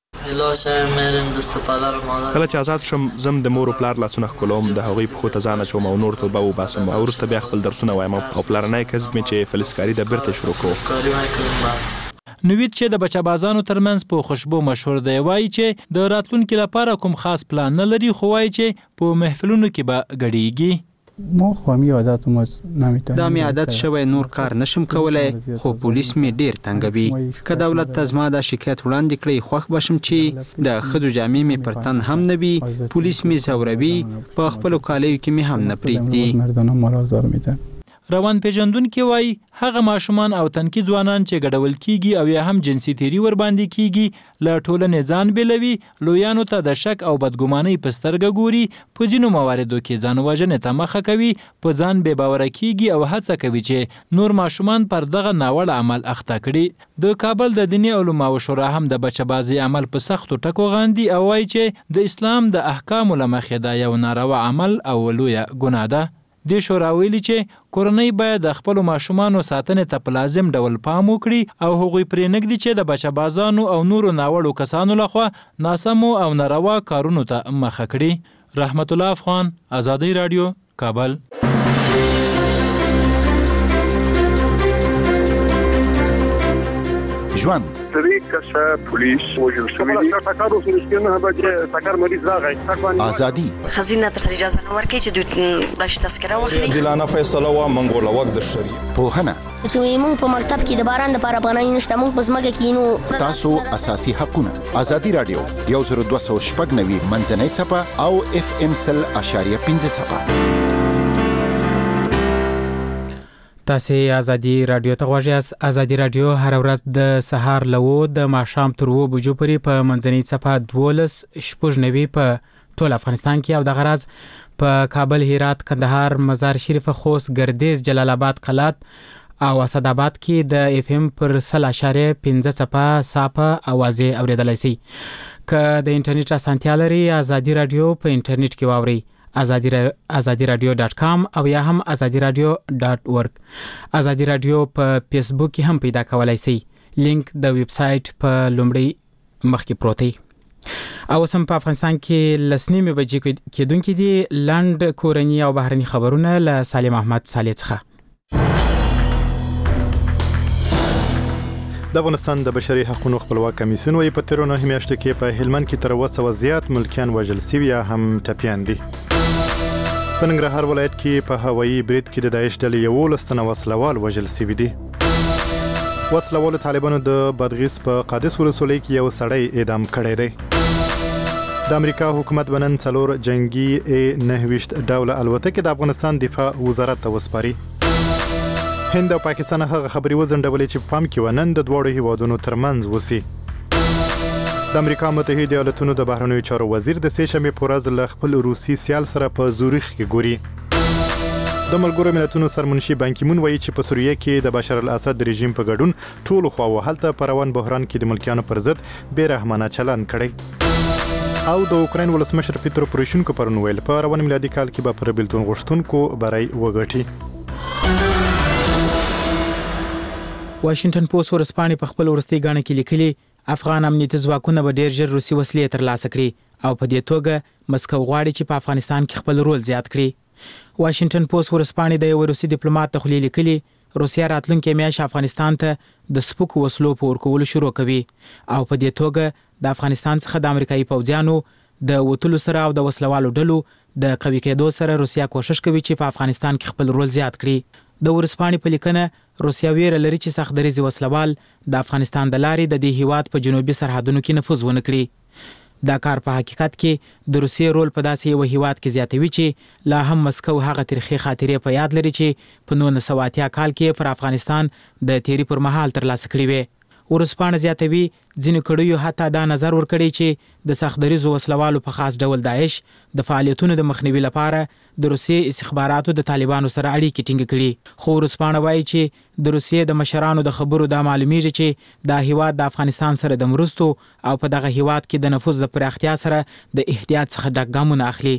کله چې آزاد شم زم د مور او پلار لاسونه ښکلوم، د هغوی پښو ته ځان اچوم او نور توبه وباسم او وروسته بیا خپل درسونه وایم او پلارنی کسب مې چې فلزکاري ده بیرته شروع کړو. نوید چې د بچه‌بازانو ترمنځ په خوشبو مشهور دی وایي چې د راتلونکي لپاره کوم خاص پلان نه لري، خو وایي چې په محفلونو کې به ګډیږي. ما خو می عادت مو نمیتونم دا می عادت شوی نور کار نشم کولای، خو پولیس می ډیر تنګوي. که دولت ته زما د شکایت وړاندې کړي خوښ بشم چې د ښځو جامې می پر تن هم نه وي، پولیس می زوروي، په خپلو کالیو کې می هم نه پرېږدي. مردانه ما را آزار میدن. روان پیژندونکي وایي هغه ماشومان او تنکي ځوانان چې ګډول کیږي او یا هم جنسي تیری ور باندې کیږي له ټولنې ځان بیلوي، لویانو ته د شک او بدګمانۍ په سترګه ګوري، په ځینو مواردو کې ځان وژنې ته مخه کوي، په ځان بې باوره کیږي او هڅه کوي چې نور ماشومان پر دغه ناوړه عمل اخته کړي. د کابل د دیني علماو شورا هم د بچه‌بازي عمل په سختو ټکو غاندي او وایي چې د اسلام د احکامو له مخې دا یو ناروا عمل او لویه ګناه ده. د شورا ویلي چې کورنۍ باید د خپلو ماشومانو ساتنې ته په لازم ډول پام وکړي او هغوی پرې نږدي چې د بچه‌بازانو او نورو ناوړو کسانو لخوا ناسمو او ناروا کارونو ته مخه کړي. رحمت الله افغان، آزادۍ رادیو، کابل. ژوند سری کسه پولیس وژل شوی دي ټاکر اوسې نه بجې ټاکر مریض راغی ازادي خزینه تر اجازه نه ورکړي چې دوی باش تذکره واخلي عادلانه فیصله وا منګول وخت د شریعه پوهنه چې موږ په مکتب کې د باران د لپاره پناه نشته موږ په ځمکه کې نو تاسو اساسي حقونه ازادي رادیو 10290 منځنۍ صفه او FM 100.5 صفه تاسو ازادي رادیو ته غواړئ. ازادي رادیو هر ورځ د سهار لوو د ماښام تر 2 بجو پورې په منځنۍ صفه 12 په ټول افغانستان کې او د غرض په کابل، هرات، کندهار، مزار شریف، خوست، ګردیز، جلال آباد، قلات او اسداباد کې د FM پر 100.5 صفه اوازې اوریدلای شي. که د انټرنیټ اسانتیا لري ازادي رادیو په انټرنیټ کې واوري azadiradio.com او یا هم azadiradio.org. ازادي رادیو په فیسبوک کې هم پیدا کولای شئ. لینک د ویب سټ په لومړی مخ کې پروت دی. او سم په افغانستان کې لسنیمه بجې کېدونکې دي لاند کورنی او بهرني خبرونه له سالم احمد صالح څخه. د افغانستان د بشري حقوقو خپلواک کمیسیون وايي په تیرو 9 میاشتو کې په هلمند کې تر 200 زیات ملکیان وژل شوي یا هم ټپیان دي. په ننګرهار ولایت کې په هوایي برید کې د داعش ډلې 11 تنه وسلوال وژل شوي دي. وسلوالو طالبانو د بادغیس په قادس ولسوالۍ کې یو سړی اعدام کړی دی. د امریکا حکومت بنن 4 جنگي A-9 ډوله الوتکې د افغانستان دفاع وزارت ته وسپاري. هند او پاکستان هغه خبري وزندولې چې پام کې ونن د دوړو هیوادونو ترمنځ وسی. د امریکا متحده ایالاتونو د بهرنیو چارو وزیر د سه شنبه په ورځ له خپل روسي سیال سره په زوریخ کې ګوري. د ملګرو ملتونو سرمنشي بان کی مون وایي چې په سوریه کې د بشار الاسد رژیم په ګډون ټول خواو هلته پر روان بحران کې د ملکیانو پر ضد بیرحمانه چلن کړی. او د اوکراین ولسمشر پیترو پروشینکو پرون ویل په روان میلادي کال کې به پر بیلتون غوښتونکو برای وګټي. واشنگټن پوسټ ورسپانې په خپل ورستي غاڼه کې لیکلي افغان امنیتي ځواکونه به ډیر ژر روسي وسلې ترلاسه کړي او په دې توګه مسکو غواړي چې په افغانستان کې خپل رول زیات کړي. واشنگټن پوسټ ورسپانې د یو روسي ډیپلوماټ ته خولي لیکلي روسیا راتلونکي میاشت افغانستان ته د سپکو وسلو په ورکول شروع کوي او په دې توګه د افغانستان څخه د امریکایي پوځیانو د وټلو سره او د وسلوالو ډلو د قوي کېدو سره روسیا کوشش کوي چې په افغانستان کې خپل رول زیات کړي. د ورسپانې په لیکنه روسیا ویره لري چې سختدریزي وسلوال د افغانستان د لارې د دې هیواد په جنوبي سرحدونو کې نفوذ ونه کړي. دا کار په حقیقت کې د روسیې رول په داسې یو هیواد کې زیاتوي چې لا هم مسکو هغه تاریخي خاطرې په یاد لري چې په 1980 کال کې پر افغانستان د تیری پر مهال ترلاسه کړې وي. ورسپانه زیاتوي ځینې کړیو حتی دا نظر ورکړي چې د سختدریزو وسلوالو په خاص ډول داعش د فعالیتونو د مخنیوي لپاره د روسیې استخباراتو د طالبانو سره اړیکې ټینګ کړي. خو ورسپانه وایي چې د روسیې د مشرانو د خبرو دا معلومیږي چې دا هیواد د افغانستان سره د مرستو او په دغه هیواد کې د نفوذ د پراختیا سره د احتیاط څخه ډک ګامونه اخلي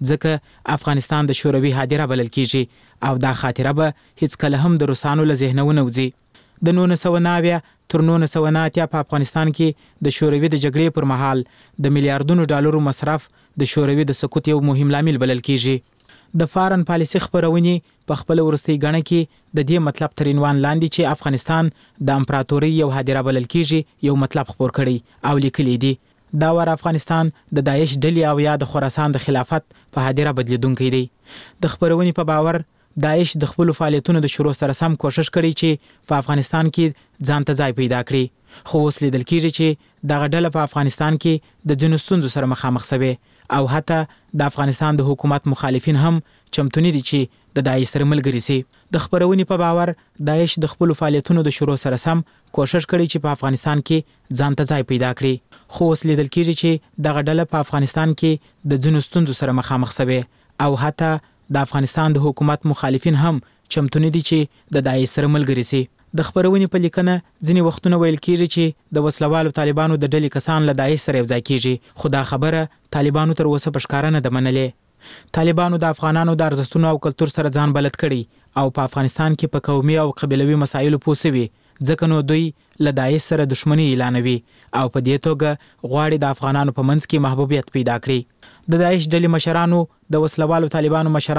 ځکه افغانستان د شوروي هدیره بلل کیږي او دا خاطره به هیڅ کله هم د روسانو له ذهنه نه وځي. د 1990 تر 1990 په افغانستان کې د شوروي د جګړې پر مهال د میلیارډونو ډالرو مصرف د شوروي د سقوط یو مهم لامل بلل کیږي. د فارن پالیسي خبرونې په خپل ورستي غاڼه کې د دې مطلب تر عنوان لاندې چې افغانستان د امپراتوري یو هدیره بلل کیږي یو مطلب خبر کړي او لیکلي دي دا ور افغانستان د داعش ډلې او یا د خراسان د خلافت په هدیره بدلیدونکې دی. د خبرونې په باور داعش د خپل فعالیتونو د شروع سره سم کوشش کړي چې په افغانستان کې ځان ته ځای پیدا کړي. خو اوس لیدل کیږي چې دغه ډله په افغانستان کې د ځینو ستونزو سره مخامخ شوي او حتی د افغانستان د حکومت مخالفین هم چمتونی دي چې د داعش سره ملګري شي. د خبرونې په باور داعش د خپل فعالیتونو د شروع سره سم کوشش کړي چې په افغانستان کې ځان ته ځای پیدا کړي. خو اوس لیدل کیږي چې دغه ډله په افغانستان کې د ځینو ستونزو سره مخامخ شوي او حتی د افغانستان د حکومت مخالفین هم چمتونی دي چې د داعش سره ملګري شي. د خبرونې په لیکنه ځینې وختونه ویل کیږي چې د وسلوالو طالبانو د ډلې کسان له داعش سره یو ځای کیږي خو دا خبره طالبانو تر اوسه په ښکاره نه ده منلې. طالبانو د افغانانو د ارزښتونو او کلتور سره ځان بلد کړي او په افغانستان کې په قومي او قبیلوي مسایلو پوه شوي ځکه نو دوی له داعش سره دښمني اعلانوي او په دې توګه غواړي د افغانانو په منځ کې محبوبیت پیدا کړي. د داعش ډلې مشرانو د وسلوالو طالبانو مشران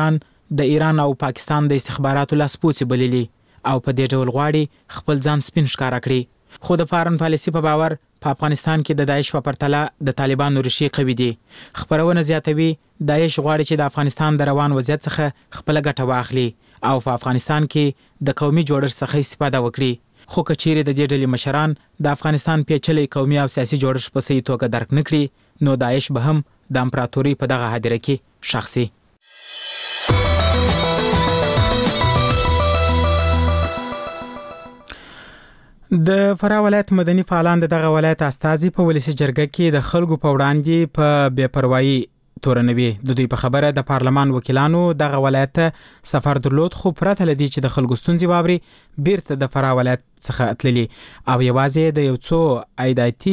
د ایران او پاکستان د استخباراتو لاسپوڅي بللي او په دې ډول غواړي خپل ځان سپین ښکاره کړي. خو د فارن پالیسي په باور په افغانستان کې د داعش په پرتله د طالبانو ریښې قوي دي. خبرونه زیاتوي داعش غواړي چې د افغانستان د روان وضعیت څخه خپل ګټه واخلي او په افغانستان کې د قومي جوړښت څخه استفاده وکړي. خو کچېرې د دې ډلې مشران د افغانستان پیچلي قومي او سیاسي جوړښت په صحیح توګه درک نه کړي نو داعش به هم د امپراتوري په دغه هدیره کې ښخ شي. د فراه ولایت مدني فعالان دغه ولایت استازي په ولسی جرګه کې د خلکو په وړاندې په بې پروايي تورنوي. د دوی په خبره د پارلمان وکیلانو دغه ولایت سفر درلود خو پرته لدی چې د خلکو ستونزې واوري بیرته د فراه ولایت څخه اتللي او یوازې د یو څو عایداتي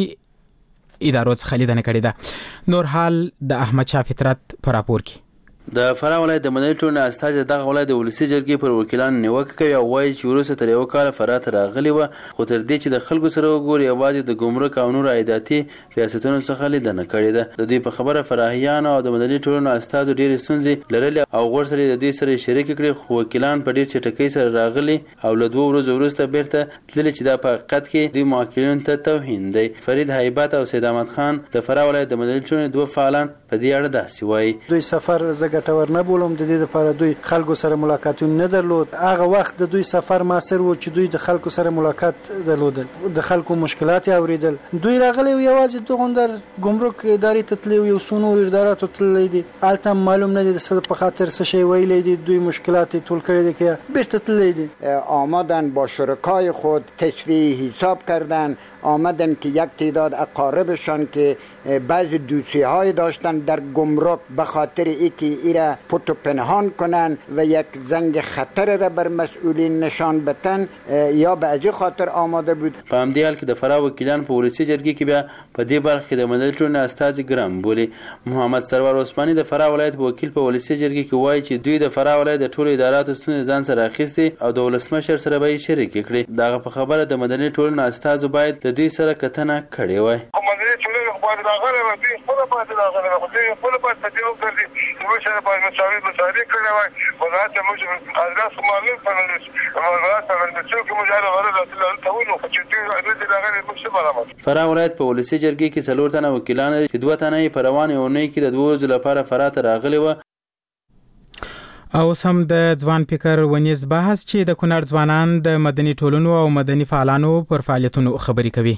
ادارو څخه لیدنه کړې ده. نور حال د احمد شاه فطرت په راپور کې. د فراه ولایت د مدني ټولنې استازي دغه ولایت د ولسی جرګې پر وکیلانو نیوکه کوي او وایي چې وروسته تر یو کال فراه ته راغلي وه خو تر دې چې د خلکو سره وګوري یوازې د ګمرک او نورو عایداتي ریاستونو څخه لیدنه کړې ده. د دوی په خبره فراهیانو او د مدني ټولنو استازو ډېرې ستونزې لرلې او غوښتل د دوی سره شریک کړي خو وکیلان په ډېر چټکۍ سره راغلي او له 2 ورځو وروسته بیرته تللي چې دا په حقیقت کې دوی موکلینو ته توهین دی. فرید هیبت او سید احمد خان د فراه ولایت د مدني ټولنې 2 فعالان په دې اړه داسې وایي. دوی سفر ګټور نه بولم د دې لپاره دوی خلکو سره ملاقاتونه نه درلود. هغه وخت د دوی سفر موثر و چې دوی د خلکو سره ملاقات درلودل د خلکو مشکلات اوریدل. دوی راغلي یوازې دوغندر ګمرک ادارې ته تللی یو سونو اداراتو تللی دي البته معلوم نه دي د په خاطر څه شی ویلې دي دوی مشکلات ټول کړی دي که بیرته تللی دي. آمدن با شرکای خود تسویه حساب کردن آمدن که یک تعداد اقاربشان که بعضی دوسیه‌های داشتن در گمرک به خاطر اینکه ایرا پت و پنهان کنن و یک زنگ خطر را بر مسئولین نشان بدن یا به از خاطر آماده بود. په همدې حال کې د فراه وکیلان په ولسی جرګې کې بیا په دې برخه کې د مدني ټولنې استازي ګرام بولي. محمد سرور عثماني د فراه ولایت وکیل په ولسی جرګې کې وایي چې دوی د فراه ولایت د ټولو اداراتو ستونزې ځان سره اخیستي او د ولسمشر سره به یې شریک کړي. دغه په خبره د مدني ټولنې استازو باید د دوی سره کتنه کړې وای. مدني ټولنې باید راغلي وای دوی خپل باید راغلي وای دوی خپل باید تدیو کړی دوی سره باید مساوي کړی وای وزارت موږ ادرس معلوم کړل وزارت باندې چې موږ راغلي ته ونو چې دوی راغلي موږ برابر. فراه ولایت په ولسی جرګې کې 4 تنه وکیلان چې 2 تنه یې په روانې اونۍ کې د 2 ورځو لپاره فراه ته راغلي و. او سم د ځوان فکر ونیز بحث چې د کونړ ځوانان د مدني ټولنو او مدني فعالانو پر فعالیتونو خبري کوي.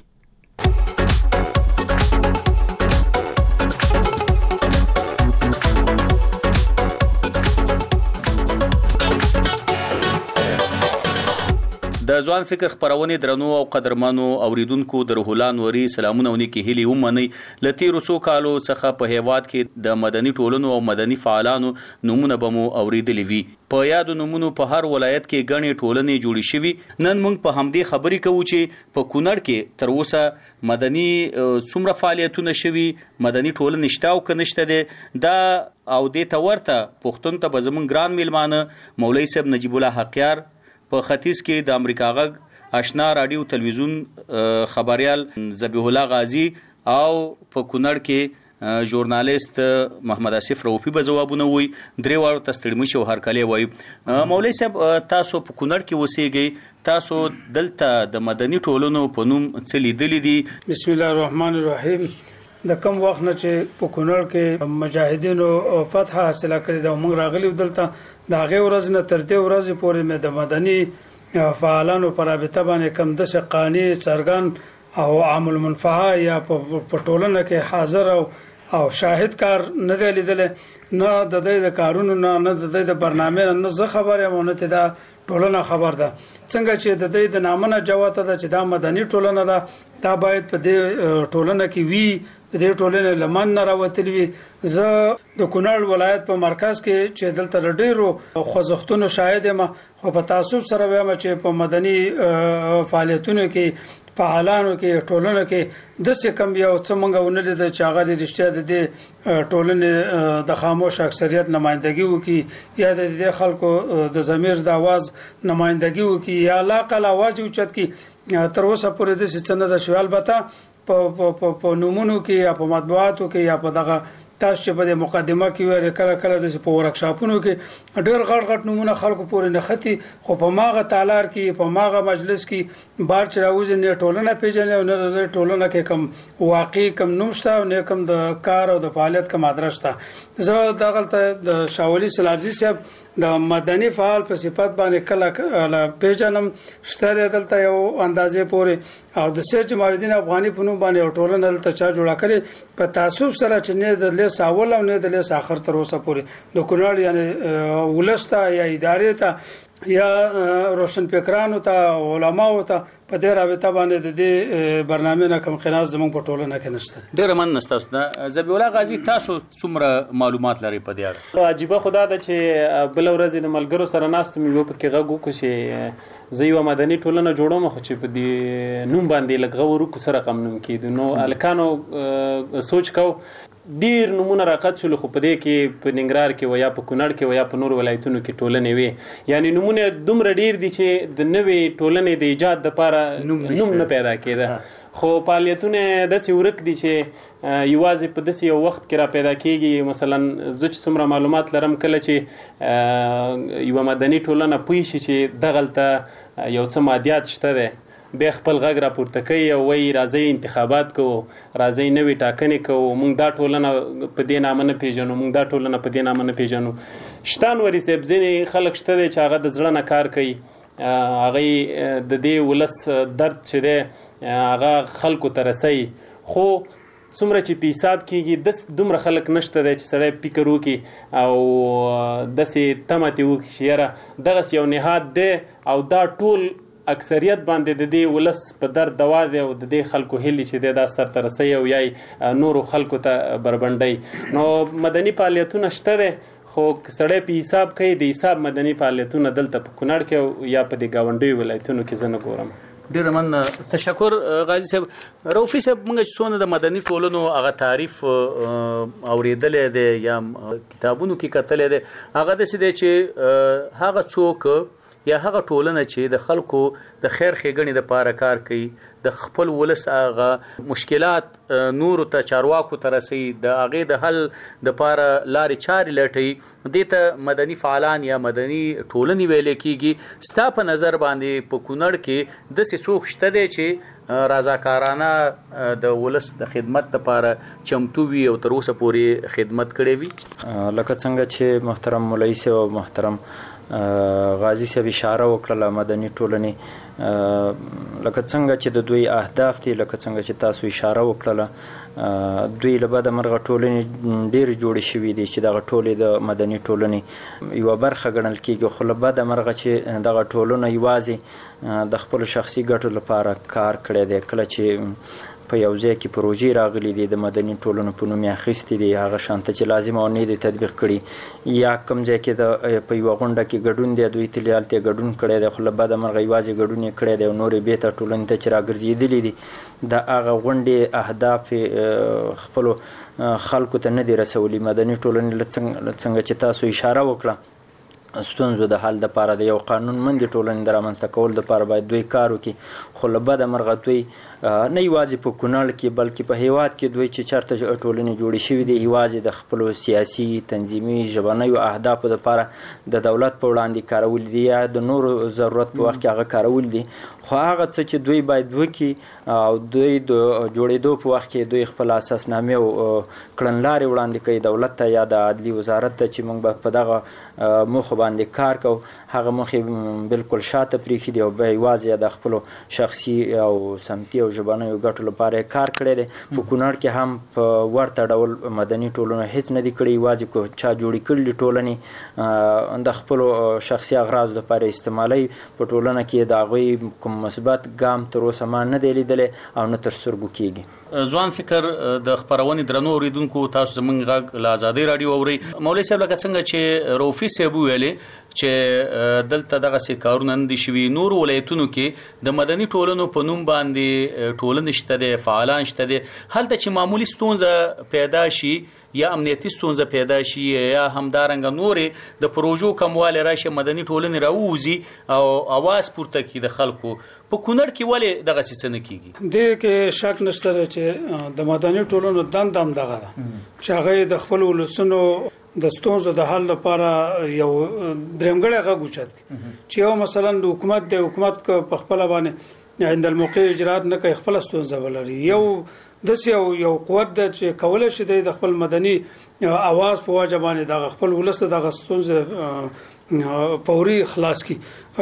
د ځوان فکر خبرونه درنو او قدرمنو اوریدونکو د روح الله نوري سلامونه ونی کې هلي ومني لتی رسو کالو څخه په هیواد کې د مدني ټولنو او مدني فعالانو نمونه بمو اوریدلې وی. په یادو نمونو په هر ولایت کې غني ټولنې جوړې شوي. نن موږ په همدې خبرې کوو چې په کونړ کې تر اوسه مدني څومره فعالیتونه شوي مدني ټولنې شته او کنيشته ده دا او د تورته پښتون ته بزمن ګران میلمانه مولوی صاحب نجیب الله حقیار په ختیځ کې د امریکا غږ آشنا رادیو تلویزیون خبريال ذبیح الله غازی او په کونړ کې ژورنالیست محمد اسف روفي به جوابونه وي درې وړو تستړی شو هر کله وي. مولوی صاحب تاسو په کونړ کې وسیږئ تاسو دلته د مدني ټولنو په نوم څه لیدلې دي؟ بسم الله الرحمن الرحیم. د کم وخت نه چې په کونړ کې مجاهدینو فتح حاصله کړې ده موږ راغلي دلته د هغه ورځ نه تر دې ورځې پورې مې د مدني فعالانو پر رابطه باندې کم د شقانی سرګان او عامل منفعه یا په ټولنه کې حاضر او شاهد کار نه دی لیدل نه د دې د کارونو نه د دې د برنامه نه زه خبره مونته دا ټولنه خبر ده څنګه چې د دې د نامنه جواته ده چې دا مدني ټولنه ده دا باید په دې ټولنه کې وی د دې ټولنې لمن نه راوتلی وي. زه د کونړ ولایت په مرکز کې چې دلته ډېرو خوځښتونو شاهد یم خو په تعصب سره وایم چې په مدني فعالیتونو کې فعالانو کې ټولنه کې د څه کم یو څه مونږ ونلې د چاغه د رښتیا د ټولنې د خاموش اکثریت نمائندګي وکي یا د خلکو د ضمیر د आवाज نمائندګي وکي یا لاقل आवाज اوچت کی تر اوسه پورې د څه نه د شوال بتا په نمونو کې یا په مطبوعاتو کې یا په دغه تاسو چې په مقدمه کې ویل کله کله د په ورکشاپونو کې ډېر غټ نمونه خلکو پورې نه ختی خو په ماغه تالار کې په ماغه مجلس کې بار چې راوځي نه ټولنه پیژنې او نه ټولنه کې کم واقعي کم نومشته او نه کم د کار او د فعالیت کم ادرسته زه دغلته د شاولي سلارزي صاحب د مدني فعال په صفت باندې کله پیژنم شته دلته یو اندازې پورې او د سید جمال الدین افغاني په نوم باندې ټولنه دلته چا جوړه کړي په تعصب سره چې نه د لیس اول او نه د لیس اخر تر اوسه پورې د کونړ یعنی ولسته یا ادارې ته یا روشن فکرانو ته علماو ته په دې رابطه باندې د دې برنامه نه کوم خلاص زموږ په ټولنه کې نشته. ډېر من نستاسو زبی الله غازی تاسو څومره معلومات لري په دې اړه؟ عجیبه خدا ده چې بل ورځ د ملګرو سره ناستم یو په کې غوږ کو چې زه یو مدني ټولنه جوړوم خو چې په دې نوم باندې لګغورو کو سره کم نوم کېد نو الکانو سوچ کو ډیر نمونه راقات شول خو په دې کې په ننګرهار کې و یا په کونړ کې و یا په نور ولایتونو کې ټولنې وي یعنی نمونه دومره ډیر دي چې د نوې ټولنې د ایجاد لپاره نوم نه پیدا کېده خو فعالیتونه داسې ورک دي چې یوازې په داسې یو وخت کې را پیدا کېږي مثلا زه چې څومره معلومات لرم کله چې یوه مدني ټولنه پوه شي چې دغلته یو څه مادیات شته دی بیا خپل غږ راپورته کوي او وایي راځئ انتخابات کوو راځئ نوې ټاکنې کوو موږ دا ټولنه په دې نامه نه پیژنو موږ دا ټولنه په دې نامه نه پیژنو شته نورې صاحب ځینې خلک شته دی چې هغه د زړه نه کار کوي هغه د دې ولس درد چې دی هغه خلکو ته رسوي خو څومره چې په حساب کېږي دومره خلک نشته دی چې سړی فکر وکړي او داسې تمه ترې وکړي چې یاره دغسې یو نهاد دی او دا ټول اکثریت باندې د دې ولس په درد دوا دی او د دې خلکو هیلې چې دی دا سرته رسوي او یا نورو خلکو ته بربنډوي نو مدني فعالیتونه شته دی خو سړی په حساب کوي د حساب مدني فعالیتونه دلته په کونړ کې یا په دې ګاونډیو ولایتونو کې زه نه ګورم. ډېر من تشکر غازي صاحب. رؤفي صاحب موږ چې څونه د مدني ټولنو هغه تعریف اورېدلی دی یا کتابونو کې کتلی دی هغه داسې دی چې هغه څوک یا هغه ټولنه چې د خلکو د خیر ښېګڼې دپاره کار کوي د خپل ولس هغه مشکلات نورو ته چارواکو ته رسوي د هغې د حل دپاره لارې چارې لټوي دې ته مدني فعالان یا مدني ټولنې ویلی کېږي. ستا په نظر باندې په کونړ کې داسې څوک شته دی چې رضاکارانه د ولس د خدمت لپاره چمتو وي او تر اوسه پورې خدمت کړی وي؟ لکه څنګه چې محترم مولوي صاحب او محترم غازي صاحب اشاره وکړله مدني ټولنې لکه څنګه چې د دوی اهداف دي لکه څنګه چې تاسو اشاره وکړله دوی له بده مرغه ټولنې ډېرې جوړې شوي دي چې دغه ټولې د مدني ټولنې یوه برخه ګڼل کېږي خو له بده مرغه چې دغه ټولنه یوازې د خپلو شخصي ګټو لپاره کار کړی دی کله چې په یو ځای کې پروژې راغلي دي د مدني ټولنو په نوم یې اخیستې دي هغه شانته چې لازم او نه دي تطبیق کړي یا کوم ځای کې د په یوه غونډه کې ګډون دی دوی تلې هلته ګډون کړی دی خو له بده مرغه یوازې ګډون یې کړی دی او نورې بېرته ټولنې ته چې راګرځېدلي دي د هغه غونډې اهداف خپلو خلکو ته نه دي رسولي. مدني ټولنې څنګه چې تاسو اشاره وکړه ستونزو د حل دپاره د یو قانونمندې ټولنې د رامنځته کولو دپاره باید دوی کار وکړي خو له بده مرغه دوی نه یوازې په کونړ کې بلکې په هیواد کې دوی چې چېرته ټولنې جوړې شوي دي یوازې د خپلو سیاسي تنظیمي ژبنیو اهدافو دپاره د دولت په وړاندې کارول دي یا د نورو ضرورت په وخت کې هغه کارول دي خو هغه څه چې دوی باید وکړي او دوی د جوړېدو په وخت کې دوی خپل اساسنامې او کړنلارې وړاندې کوي دولت ته یا د عدلي وزارت ته چې موږ به په دغه موخو باندې کار کوو هغه موخې بالکل شاته پرېښي دي او بیا یوازې د خپلو شخصي او سمتي او ژبنیو ګټو لپاره کار کړی دی. په کونړ کې هم په ورته ډول مدني ټولنو هیڅ نه دي کړي یوازې کو چا جوړې کړلي ټولنې د خپلو شخصي اغراضو لپاره استعمالوي په ټولنه کې د هغوی کوم مثبت ګام تر اوسه ما نه دی لیدلی او نه تر سترګو کېږي. ځوان فکر د خپرونې درنو اوریدونکو تاسو زموږ غږ له ازادۍ راډیو اورئ. مولوي صاحب لکه څنګه چې رؤفي صاحب ویلې چې دلته دغسې کارونه نه دي شوي نورو ولایتونو کې د مدني ټولنو په نوم باندې ټولنې شته دی فعالان شته دی هلته چې معمولي ستونزه پیدا شي یا امنیتي ستونزه پیدا شي یا همدارنګه نورې د پروژو کموالی راشي مدني ټولنې راووځي او اواز پورته کړي د خلکو. په کونړ کې ولې دغه څه نه کیږي؟ دې کې شک نشته چې د مدني ټولنو دنده هم دغه ده چې هغه د خپل ولسونو د ستونزو د حل لپاره یو درېمګړی غږ اوچت کړي چې یو مثلا د حکومت په خپل باندې عند الموقع اجرات نه کوي خپل ستونزه ولري یو داسې یو قوت ده چې کولای شي د خپل مدني اواز په وجه باندې د خپل ولس د ستونزه پوري خلاص کی.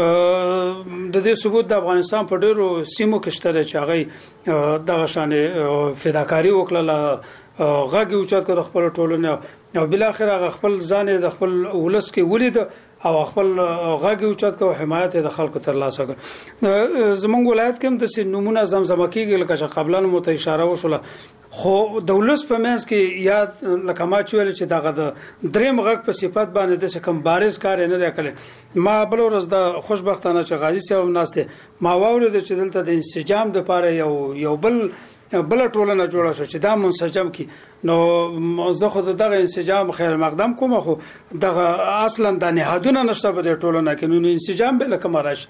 د دې ثبوت د افغانستان په ډیرو سیمو کې شته چې هغه دغه شانې فداکاری وکړه غږ اوچت کړ خپل ټولنه او بل اخر هغه خپل ځان د خپل ولس کې ولید او خپل غږ اوچت کړ حمایت د خلکو تر لاسه کړ. زمونږ ولایت کې هم د نمونه زمزمه کېږي لکه قبلا مو ته اشاره وشوله خو د ولس په منځ کې یاد لکه ما چې ویل چې دغه د دریم غږ په صفت باندې د کوم بارز کار نه راکړي. ما بل ورځ د خوشبختانه چې غازی صاحب ناسته ما واورید چې دلته د انسجام د لپاره یو بل ټولنه جوړه شو چې دا منسجم کی. نو زه خو دغه انسجام خیر مقدم کوم خو دغه اصلا د نهادونه نشته په ټولنه کې نو انسجام به لکه مراش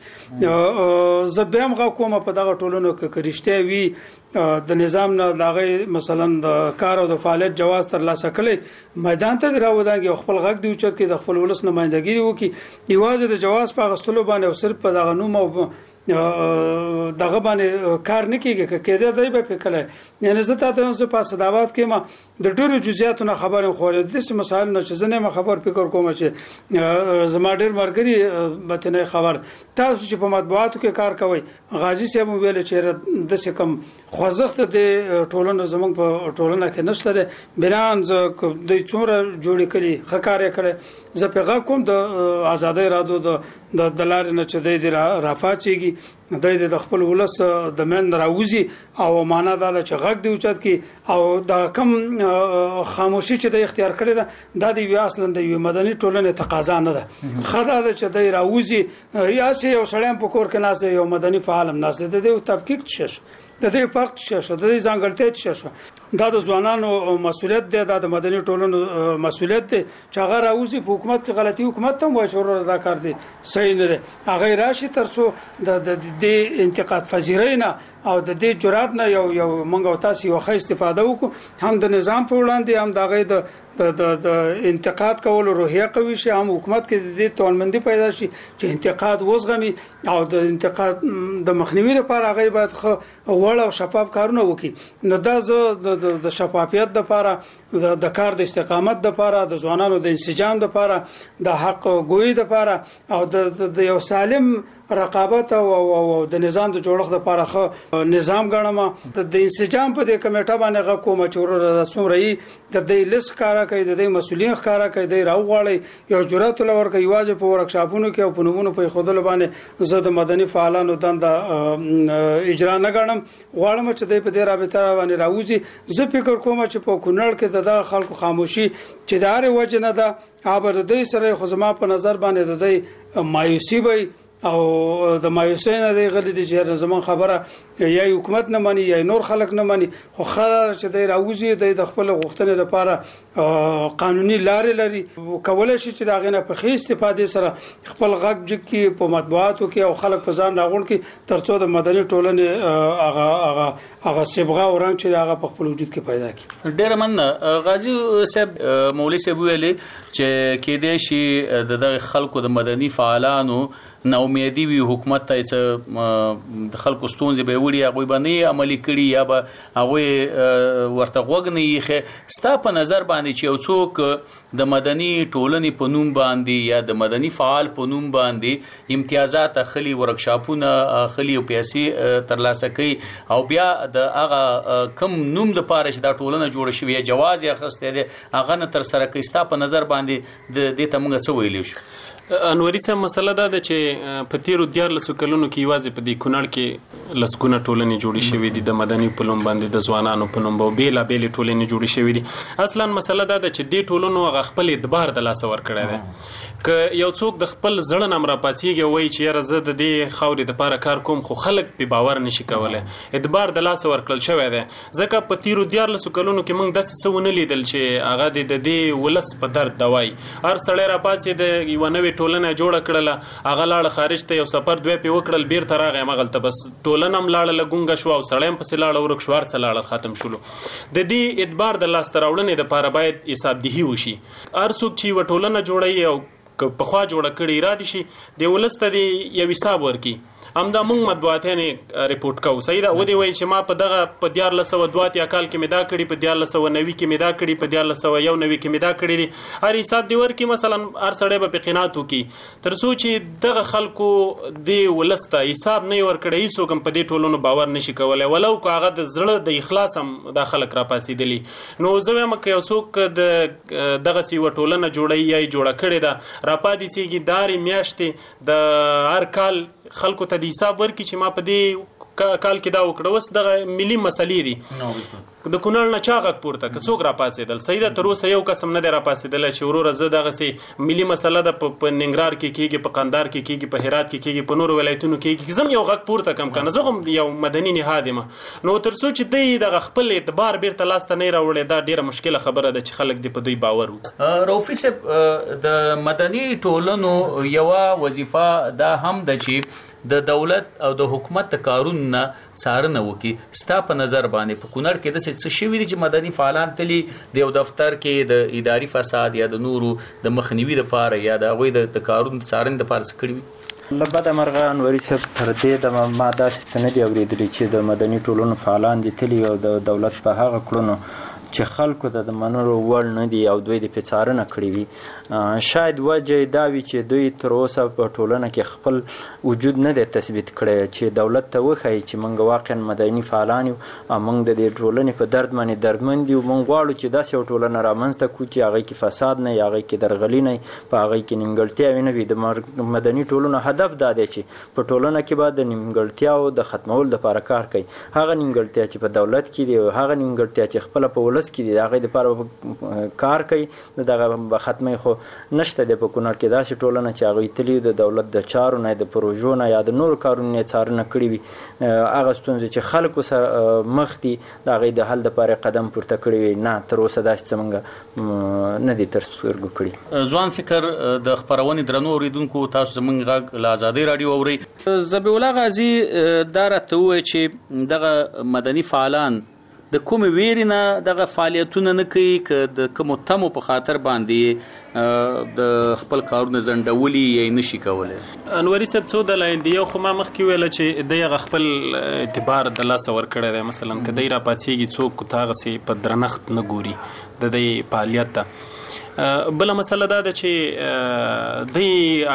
زه به هم کوم په دغه ټولنو کې کرشته وی د نظام نه دغه مثلا د کار او د فعالیت جواز تر لاسه کړي میدان ته راوځي خپل غږ دی اوچت کې د خپل ولس نمائندګي وکي یوازې د جواز په غستلو باندې او صرف په دغه نوم او دغه باندې کار نه کیږي کېده دی به فکرله یعنی زه ته اوس په صداوات کې ما د ډېرو جزئیاتونو خبرم خورې د دې مسایل نه چې زنه ما خبر فکر کوم چې زما ډېر مرګري بتنه خبر تاسو چې په مطبوعاتو کې کار کوي غازی صاحب ویل چې د څه کم خوځښت د ټولنو زمونږ په ټولنه کې نشته بیران ز د څومره جوړې کړي خکارې کړي زه پیغام کوم د آزادۍ رادو د دلار نه چې د رافاچيږي د خپل ولس د من راوځي او معنا دا چې غږ دی اوچت کی او د کم خاموشي چې د اختیار کړی دا د اصلا د مدني ټولنې تقاضا نه ده خدا د چې د راوځي یا سه یو سړی په کور کې ناسه یو مدني فعال ناسه د تفکیک شش د دې فرق شې د دې ځانګړتیا شې دا د ځوانانو مسولیت دی د مدني ټولنو مسولیت دی چې هغه راوځي په حکومت کې غلطي حکومت ته وایي شروع ادا کار دی صحیح نه دی هغه راشي ترڅو د انتقاد فزیرینا او د دې جرأت نه یو منګو تاسو یو ښه استفاده وکړو هم د نظام په وړاندې هم د انتقاد کول روحیه قوي شي هم حکومت کې د توانمندي پیدا شي چې انتقاد وزغمي او د انتقاد د مخنیوي لپاره هغه باید وړ او شفاف کارونه وکړي. نو دا زه د شفافیت لپاره د کار د استقامت لپاره د ځوانانو د انسجام لپاره د حق ګوي لپاره او د یو سالم رقابت او د نظام د جوړښت لپاره نظام غنما د انسجام په د کمیټه باندې غو کوم چې د څومره د لیس کارا کوي د مسولین کارا کوي د راوغړی یو جرأت لور کوي واجب په ورکشاپونو کې او په نمونه په خودل باندې زه د مدني فعالانو دند اجرا نه غنم غواړم چې د په دې رابطه باندې راوځي زه فکر کوم چې په کونړ کې د خلکو خاموشي چې دار وجه نه ده ابر د سره خو زما په نظر باندې د مایوسی وي او د مایوسی نه دی غلي دي چې زمون خبره یا حکومت نه مانی یا نور خلک نه مانی خو خبره چې د راوځي د خپل غوښتنې لپاره قانوني لارې لري کولای شي چې دا غنه په خې استفادې سره خپل غږ جکي په مطبوعاتو کې او خلک په ځان راغون کې ترڅو د مدني ټولنې هغه صبغه او رنګ چې هغه په خپل وجود کې پیدا کړي. ډېر من غازی صاحب مولوی صاحب ویلي چې کې دې شي د خلکو د مدني فعالانو نا امیدي وي حکومت ته چې د خلکو ستونزې به وړي هغه باندې عملي کړي یا به هغه ورته غوګنی یې ستا په نظر باندې چې یو څوک د مدني ټولنې په نوم باندې یا د مدني فعال په نوم باندې امتیازات اخلي ورکشاپونه اخلي او پیسې ترلاسه کوي او بیا د هغه کم نوم د پاره چې دا ټولنه جوړه شوی جواز یې اخسته دي هغه نه تر سره کوي ستا په نظر باندې د دې ته موږ څه ویلی شو؟ انوري صاحب مسله دا ده چې په تیرو 14 کلونو کې یوازې په دې کونړ کې لسګونه ټولنې جوړې شوې دي د مدني په نوم باندې د ځوانانو په نوم بېلابېلې ټولنې جوړې شوې دي. اصلا مسله دا ده چې دې ټولنو هغه خپل اعتبار د لاسه ورکړی دی. که یو څوک د خپل زړه نه راپاڅېږي وایي چې یاره زه د دې خاورې دپاره کار کوم خو خلک پې باور نشي کولی، اعتبار د لاسه ورکړل شوی دی. ځکه په تیرو 14 کلونو کې موږ داسې څه ونه لیدل چې هغه د دې ولس په درد دوایي. هر سړی راپاڅېد، یوه نوې ټولنه جوړه کړله، هغه لاړه خارج ته، یو سفر دوی پې وکړل، بیرته راغی همغلته، بس ټولنه هم لاړله ګونګه شوه او سړی هم پسې لاړه ورک شو، هر څه لاړل ختم شولو. د دې اعتبار د لاسته راوړنې دپاره باید حسابدهي وشي. هر څوک چې یوه ټولنه جوړوي او که پخوا جوړه کړې ارادې شي د ولس ته دې یو حساب ورکړي. همدا موږ مطبوعاتیانې ریپورټ کوو. صحیح ده، ودې وایي چې ما په دغه په 1482 کال کې مې دا کړي، په 1490 کې مې دا کړي، په 1491 کې مې دا کړي دي. هر حساب دې ورکړي، مثلا هر سړی به پې قناعت وکړي. تر څو چې دغه خلکو دې ولس ته حساب نه وي ورکړی، هېڅوک هم په دې ټولنو باور نشي کولی، ولو که هغه د زړه د اخلاص هم دا خلک راپاڅېدلي. نو زه وایم که یو څوک دغسې یوه ټولنه جوړوي یا یې جوړه کړې ده، راپاڅېږي د هرې میاشتې د هر کال خلکو ته د حساب ورکړي چې ما په دې کال کې دا وکړه. اوس دغه ملي مسلې دي، د کونړ نه چا غږ پورته که څوک راپاڅېدل. صحیح ده، تر اوسه یو قسم نه دی راپاڅېدلی چې وروره زه دغسې ملي مسله ده په ننګرهار کې کېږي، په قندهار کې کېږي، په هرات کې کېږي، په نورو ولایتونو کې کېږي، زه هم یو غږ پورته کړم که نه، زه هم یو مدني نهاد یم. نو تر څو چې دوی دغه خپل اعتبار بیرته لاسته نه راوړی، دا ډېره مشکله خبره ده چې خلک دې په دوی باور وکړي. رؤفي صاحب، د مدني ټولنو یوه وظیفه دا هم ده چې د دولت او د حکومت د کارونو نه څارنه وکړي. ستا په نظر باندې په کونړ کې داسې څه شوي دي چې مدني فعالان تلي د یو دفتر کې د اداري فساد یا د نورو د مخنیوي دپاره یا د هغوی د کارونو د څارنې دپاره څه کړي وي؟ له بده مرغه انوري صاحب تر دې دمه ما داسې څه نه دي اورېدلي چې د مدني ټولنو فعالان دي تلي او د دولت په هغه کړنو چې خلکو ته د منلو وړ نه دي او دوی د پې څارنه کړې وي. شاید وجه یې دا وي چې دوی تر اوسه په ټولنه کې خپل وجود نه دی تثبیت کړی چې دولت ته وښایي چې موږ واقعا مدني فعالان یو او موږ د دې ټولنې په درد باندې دردمند یو. موږ غواړو چې داسې یو ټولنه رامنځته کړو چې هغې کې فساد نه وي، هغې کې درغلي نه وي، په هغې کې نیمګړتیاوې نه وي. د مدني ټولنو هدف دا دی چې په ټولنه کې به د نیمګړتیاوو د ختمولو دپاره کار کوي. هغه نیمګړتیا چې په دولت کې دي او هغه نیمګړتیا چې خپله په ولس کې دي، د هغې دپاره کار کوي، دغه به ختموي. خو نشته دی په کونړ کې داسې ټولنه چې هغوی تلي د دولت د چارو نه، د پروژو نه یا د نورو کارونو نه څارنه کړې وي. هغه ستونزې چې خلکو سره مخ دي د هغې د حل دپاره قدم پورته کړی وي، نه تر اوسه داسې څه موږ نه دي تر سترګو کړي. ځوان فکر د خپرونې درنو اورېدونکو، تاسو زموږ غږ له ازادۍ راډیو اورئ. ذبیح الله غازي دا راته ووایه چې دغه مدني فعالان د کومې ویرې نه دغه فعالیتونه نه کوي که د کومو تمو په خاطر باندې د خپل کارونه ځنډولي یا نشي کولی؟ انوري صاحب څو دلایل دي. یو خو ما مخکې ویله چې دی هغه خپل اعتبار د لاسه ورکړی دی. مثلا که دی راپاڅېږي څوک ته هغسې په درنښت نه ګوري د دی فعالیت ته. بله مسله دا ده چې دی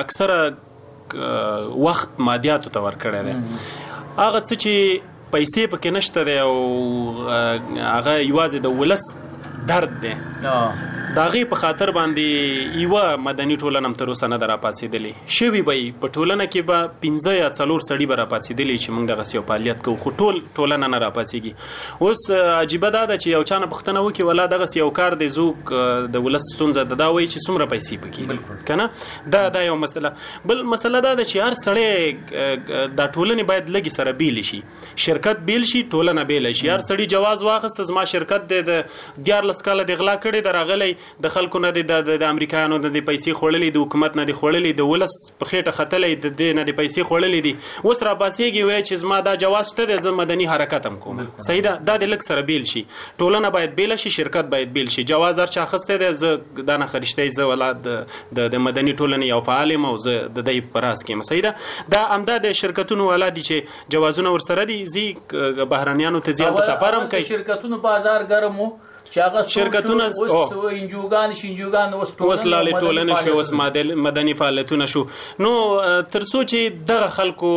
اکثره وخت مادیاتو ته ورکړی دی. هغه څه چې پیسې پکې نشته دی او هغه یوازې د ولس درد دی، د هغې په خاطر باندې یوه مدني ټولنه هم تر اوسه نه ده راپاڅېدلې. شوي به یې په ټولنه کې به 15 یا 4 سړي به راپاڅېدلي چې موږ دغسې یو فعالیت کوو، خو ټول ټولنه نه راپاڅېږي. اوس عجیبه دا ده چې یو چا نه پوښتنه وکړي ولا دغسې یو کار دی زوک د ولس ستونزه ده، دا وایي چې څومره پیسې پکې که نه. دا یو مسله. بل مسله دا ده چې هر سړی دا ټولنې باید لږې سره بیلې شي، شرکت بیل شي، ټولنه بیله شي. هر سړي جواز واخیسته، زما شرکت دی د 14 کاله د غلا کړی د راغلی د خلکو نه د امریکایانو نه د پیسې خوړلې، د حکومت نه دي خوړلې، د ولس په خېټه ختلی، د دې نه د پیسې خوړلې دي. اوس راپاڅېږي وایي چې زما دا جواز شته دی، زه مدني حرکت هم کوم. صحیح ده، دا د لږ سره بیل شي. ټولنه باید بیله شي، شرکت باید بیل شي. جواز هر چا اخیستی دی، زه دا نه خریشتی، زه ولا د مدني ټولنې یو فعال یم او زه د دی په راز کې یم. صحیح ده، دا همدا د شرکتونو والا دي چې جوازونه ورسره دي، ځي بهرنیانو ته ځي، هلته سفر هم کوي. شرکتونو بازار ګرم و چې هغه شرکتونه اوس انجوګان اوس لالې ټولنې شوې، اوس مدني فعالیتونه شو. نو تر څو چې دغه خلکو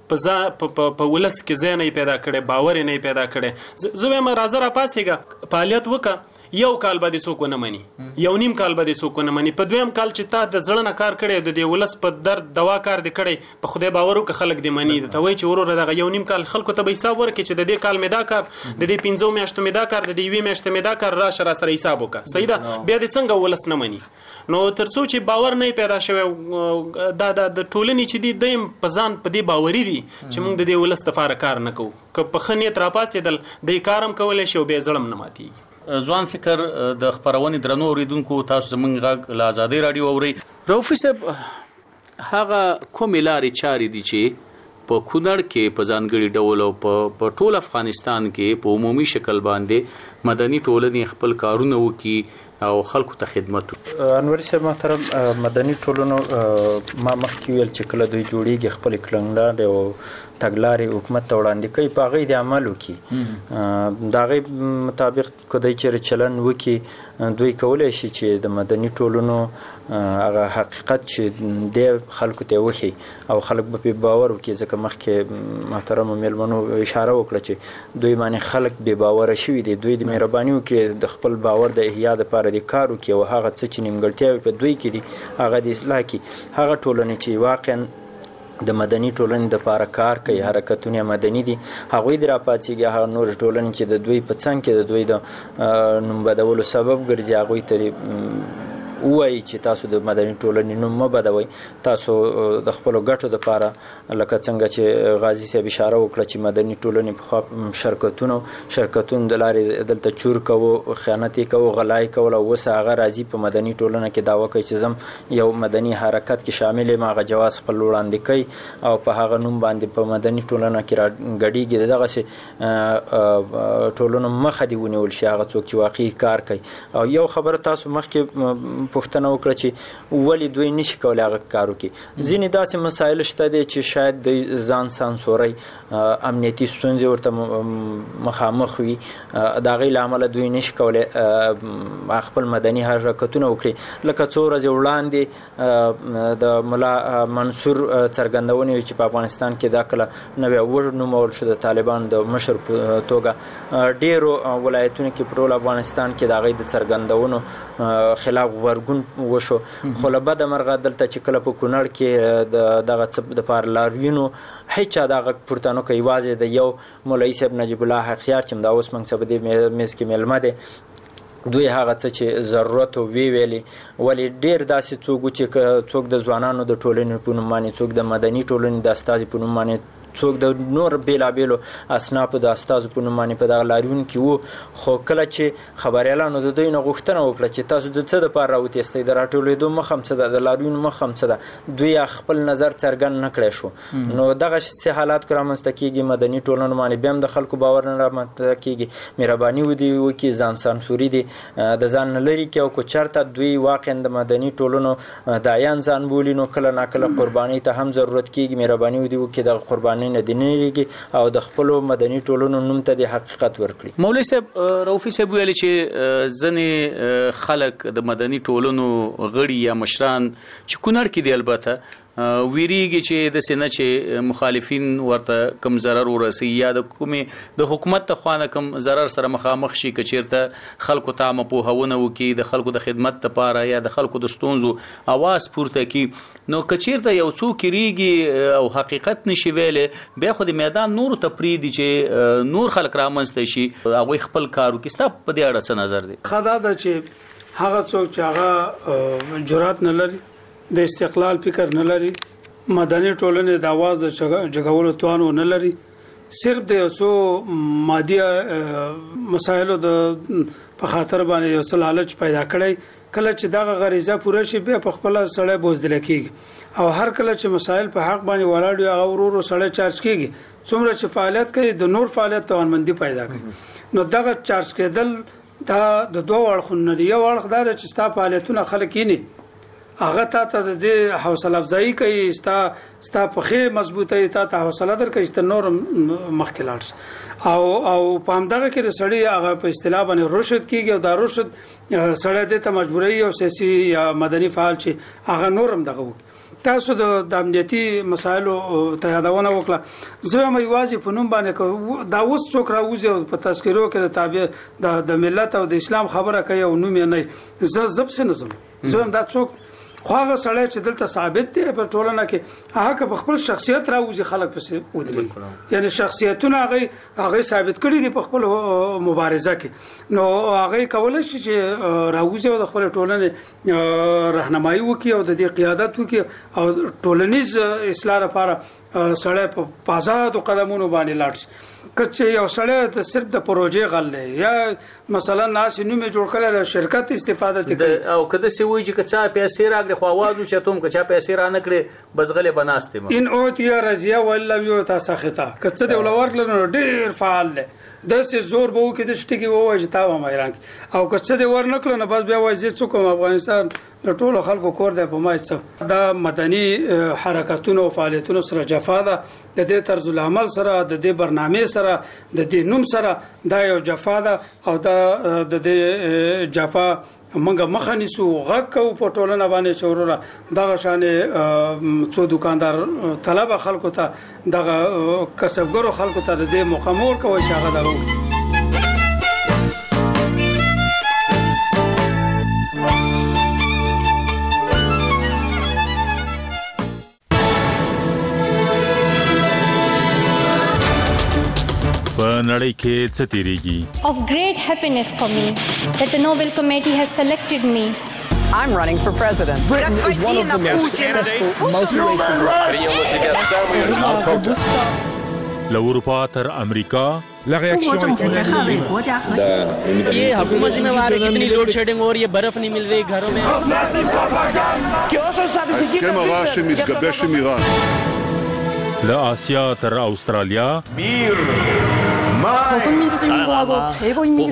په ولس کې ځای نه پیدا کړی، باور نه پیدا کړی، زه وایم راځه راپاڅېږه، فعالیت وکړه. یو کال به څوک نه مني، یو نیم کال به څوک نه مني، په دویم کال چې تا د زړه نه کار کړی د دې ولس په درد دوا کار دی کړی، په خدای باور وکړه خلک دې مني. ته وایي چې وروره دغه یو نیم کال خلکو ته به حساب ورکړي چې د دې کال مې دا کار، د دې 15 میاشتو مې دا کار، د دې 20 میاشتو مې دا کار، راشه را سره حساب وکړه. صحیح ده؟ بیا دې څنګه ولس نه مني؟ نو تر څو چې باور نه پیدا شوی دا د ټولنې چې دی دیم په ځان په دې باوري دي چې موږ د دې ولس لپاره کار نه کوو، که په ښه نیت راپاڅېدل دې کار هم کولی شي او بیا زړه هم نه ماتېږي. ځوان فکر د خپرونې درنو اوریدونکو، تاسو زموږ غږ له ازادۍ راډیو اورئ. رؤفي صاحب، هغه کومې لارې چارې دي چې په کونړ کې په ځانګړي ډول او په ټول افغانستان کې په عمومي شکل باندې مدني ټولنې خپل کارونه وکړي او خلکو ته خدمت وکړي؟ انور صاحب محترم، مدني ټولنو ما مخکې ویل چې کله دوی جوړیږي خپل کړنلارې او تګلارې حکومت ته وړاندې کوي، په هغې د عمل وکړي، د هغې مطابق که دوی چېرې چلن وکړي، دوی کولی شي چې د مدني ټولنو هغه حقیقت چې دی خلکو ته وښي او خلک به پرې باور وکړي. ځکه مخکې محترمو میلمنو اشاره وکړه چې دوی باندې خلک بې باوره شوي دي، دوی د مهرباني وکړي د خپل باور د احیا دپاره د کار وکړي او هغه څه چې نیمګړتیاوې په دوی کې دي هغه د اصلاح کړي. هغه ټولنې چې واقعا د مدني ټولنې دپاره کار کوي، حرکتونه مدني دي، هغوی د راپاڅېږي، هغه نور ټولنې چې د دوی په څنګ کې د دوی د نوم بدولو سبب ګرځي هغوی ته ووایي چې تاسو د مدني ټولنې نوم مه بدوئ، تاسو د خپلو ګټو دپاره لکه څنګه چې غازي صاحب اشاره وکړه چې مدني ټولنې پخوا شرکتونو د لارې دلته چور کوو، خیانت یې کوو، غلا یې کول، او اوس هغه راځي په مدني ټولنه کې دعوه کوي چې زم یو مدني حرکت کې شامل یم، هغه جواز خپل وړاندې کوي او په هغه نوم باندې په مدني ټولنه کې راګډېږي. د دغسې ټولنو مخه دې ونیول شي، هغه څوک چې واقعي کار کوي. او یو خبره تاسو مخکې پوښتنه وکړه چې ولې دوی نشي کولی هغه کار وکړي. ځینې داسې مسایل شته دی چې شاید د ځان سانسورۍ امنیتي ستونزې ورته مخامخ وي، د هغې له امله دوی نشي کولی خپل مدني حرکتونه وکړي. لکه څو ورځې وړاندې د ملا منصور څرګندونې چې په افغانستان کې دا کله نوی ونومول شو د طالبانو د مشر په توګه، ډېرو ولایتونو کې په ټول افغانستان کې د هغې د څرګندونو خلاف غبرګون وشو. خو له بده مرغه دلته چې کله په کونړ کې د دغه څه دپاره لاریون و، هېچا دا غږ پورته نه کوي. یوازې د یو مولوي صاحب نجیب الله حقیار چې همدا اوس موږ څه په دې میز کې میلمه دی، دوی هغه څه چې ضرورت وی ویلې. ولې ډېر داسې څوک چې څوک د ځوانانو د ټولنې په نوم باندې، څوک د مدني ټولنې د استازي په نوم باندې، څوک د نور بیلابیلو اصنافو د استازو په نوم باندې په دغه لاریون کې وو. خو کله چې خبریالانو د دوی نه غوښتنه وکړه چې تاسو د څه دپاره راوتېستئ، د راټولېدو مخه هم څه ده، د لاریون مخه هم څه ده، دوی خپل نظر څرګند نه کړی شو. نو دغسې حالات که رامنځته کېږي، مدني ټولنو باندې بیا هم د خلکو باور نه رامنځته کېږي، مهرباني ودې وکړي، ځان سانسوري دي د ځان نه لرې کړي. او که چېرته دوی واقعا د مدني ټولنو دایان ځان بولي، نو کله ناکله قربانۍ ته هم ضرورت کېږي، مهرباني ودې وکړي دغه قربانۍ نه دې نه لرېږي او د خپلو مدني ټولنو نوم ته د حقیقت ورکړي. مولوي صاحب، رؤفي صاحب ویلي چې ځینې خلک د مدني ټولنو غړي یا مشران چې کونړ کې دي البته ویریږي چې د سینه چې مخالفین ورته کم ضرر ورسي یا د کومې د حکومت ته خوانه کم ضرر سره مخامخ شي، که چیرته خلکو ته عامه پوهونه وکړي، د خلکو د خدمت لپاره یا د خلکو د ستونزو اواز پورته کړي. نو که چیرته یو څوک ریږي او حقیقت نشي ویلی، بیا خو د میدان نورو ته پرېږدي چې نور خلک رامنځته شي، هغوی خپل کار وکړي. ستا په دې اړه څه نظر دی؟ ښه دا ده چې هغه څوک چې هغه جرأت نه لري، د استقلال فکر نه لري، مدني ټولنې د आवाज د جګولو توان نه لري، صرف د یو څو مادي مسایلو د په خاطر باندې یو څه لالچ پیدا کړی، کله چې دغه غریزه پوره شي بیا په خپل سړی بوزدل کېږي. او هر کله چې مسایل په حق باندې ولاړ وي، هغه ورو ورو سړی چارج کېږي. څومره چې فعالیت کوي د نور فعالیت توانمندي پیدا کوي. نو دغه چارج کېدل دا د دوه اړخونو نه دی. یو اړخ دا چې ستا فعالیتونه خلک یې نه هغه ته د دې حوصله افزایی کوي، ستا پخې مضبوطی ته حوصله درکوي چې نور مخکې لاړ شي. او په همدغه کې د سړي هغه په اصطلاح باندې رشد کېږي، او دا رشد سړی دې ته مجبوروي او سیاسي یا مدني فعال چې هغه نور هم دغه وکړي. تاسو د امنیتي مسایلو ته یادونه وکړه زه هم یوازې په نوم باندې دا اوس څوک راوځي په تذکرو کې تابع د ملت او د اسلام خبره کوي او نوم یې نه زه زب څه نظم زه هم دا څوک خو هغه سړی چې دلته ثابت دی په ټولنه کې هغه په خپل شخصیت راوځي خلک پسې ودرېږي یعنی شخصیتونه هغه ثابت کړي دي په خپل مبارزه کې نو هغه کولای شي چې راوځي او د خپل ټولنې راهنمایي وکړي او د دې قیادت وکړي او ټولنیز اصلاح لپاره سړی په آزاد قدمونو باندې لاړ شي کچې یو سړی د صرف د پروژې غل دی یا مثلا ناس نومې جوړ کړل شرکت استفاده کوي او کده سی وایي چې کچا پیسې راغلي خو आवाज وشتوم کچا پیسې را نکړي بزغله بناسته ان اوتیا رضیا ولا یو تاسو خطا کڅ دی ولور لنو ډیر فعال دی د سه زور به کې د شټکی وایي تا و مېران او کڅ دی ور نکړو نه بس بیا وایي چې کوم افغانستان د ټولو خلکو کور دی په مای څه د مدني حرکتونو او فعالیتونو سره جفا ده د دې طرز العمل سره د دې برنامه سره د دې نوم سره دا یو جفا ده او د دې جفا منګه مخنیسو غک او په ټولنه باندې شوروره دغه شانې څو دکاندار طلبه خلکو ته دغه کسبګرو خلکو ته د دې مقامور کوي چې هغه دغه په نړۍ کې څه تیریږي Of great happiness for me that the Nobel Committee has selected me. I'm running for president. Britain is one of the most successful multiracial لأوروپا تر امریکا La réaction ये हुकूमत जिम्मेवार है कितनी load shedding हो रही है बर्फ नहीं मिल रही घरों में ההסכם הרע שמתגבש עם איראן لآسیا تر استرالیا 조선민주주의인공화국 최고인민이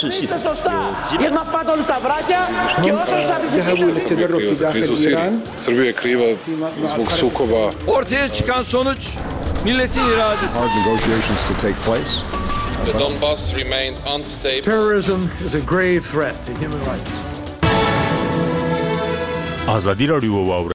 Srbija je kriva zbog sukoba. Ortaya çıkan sonuç milletin iradesi. Hard negotiations to take place. The Donbass remained unstable. Terrorism is a grave threat to human rights. آزادی راډیو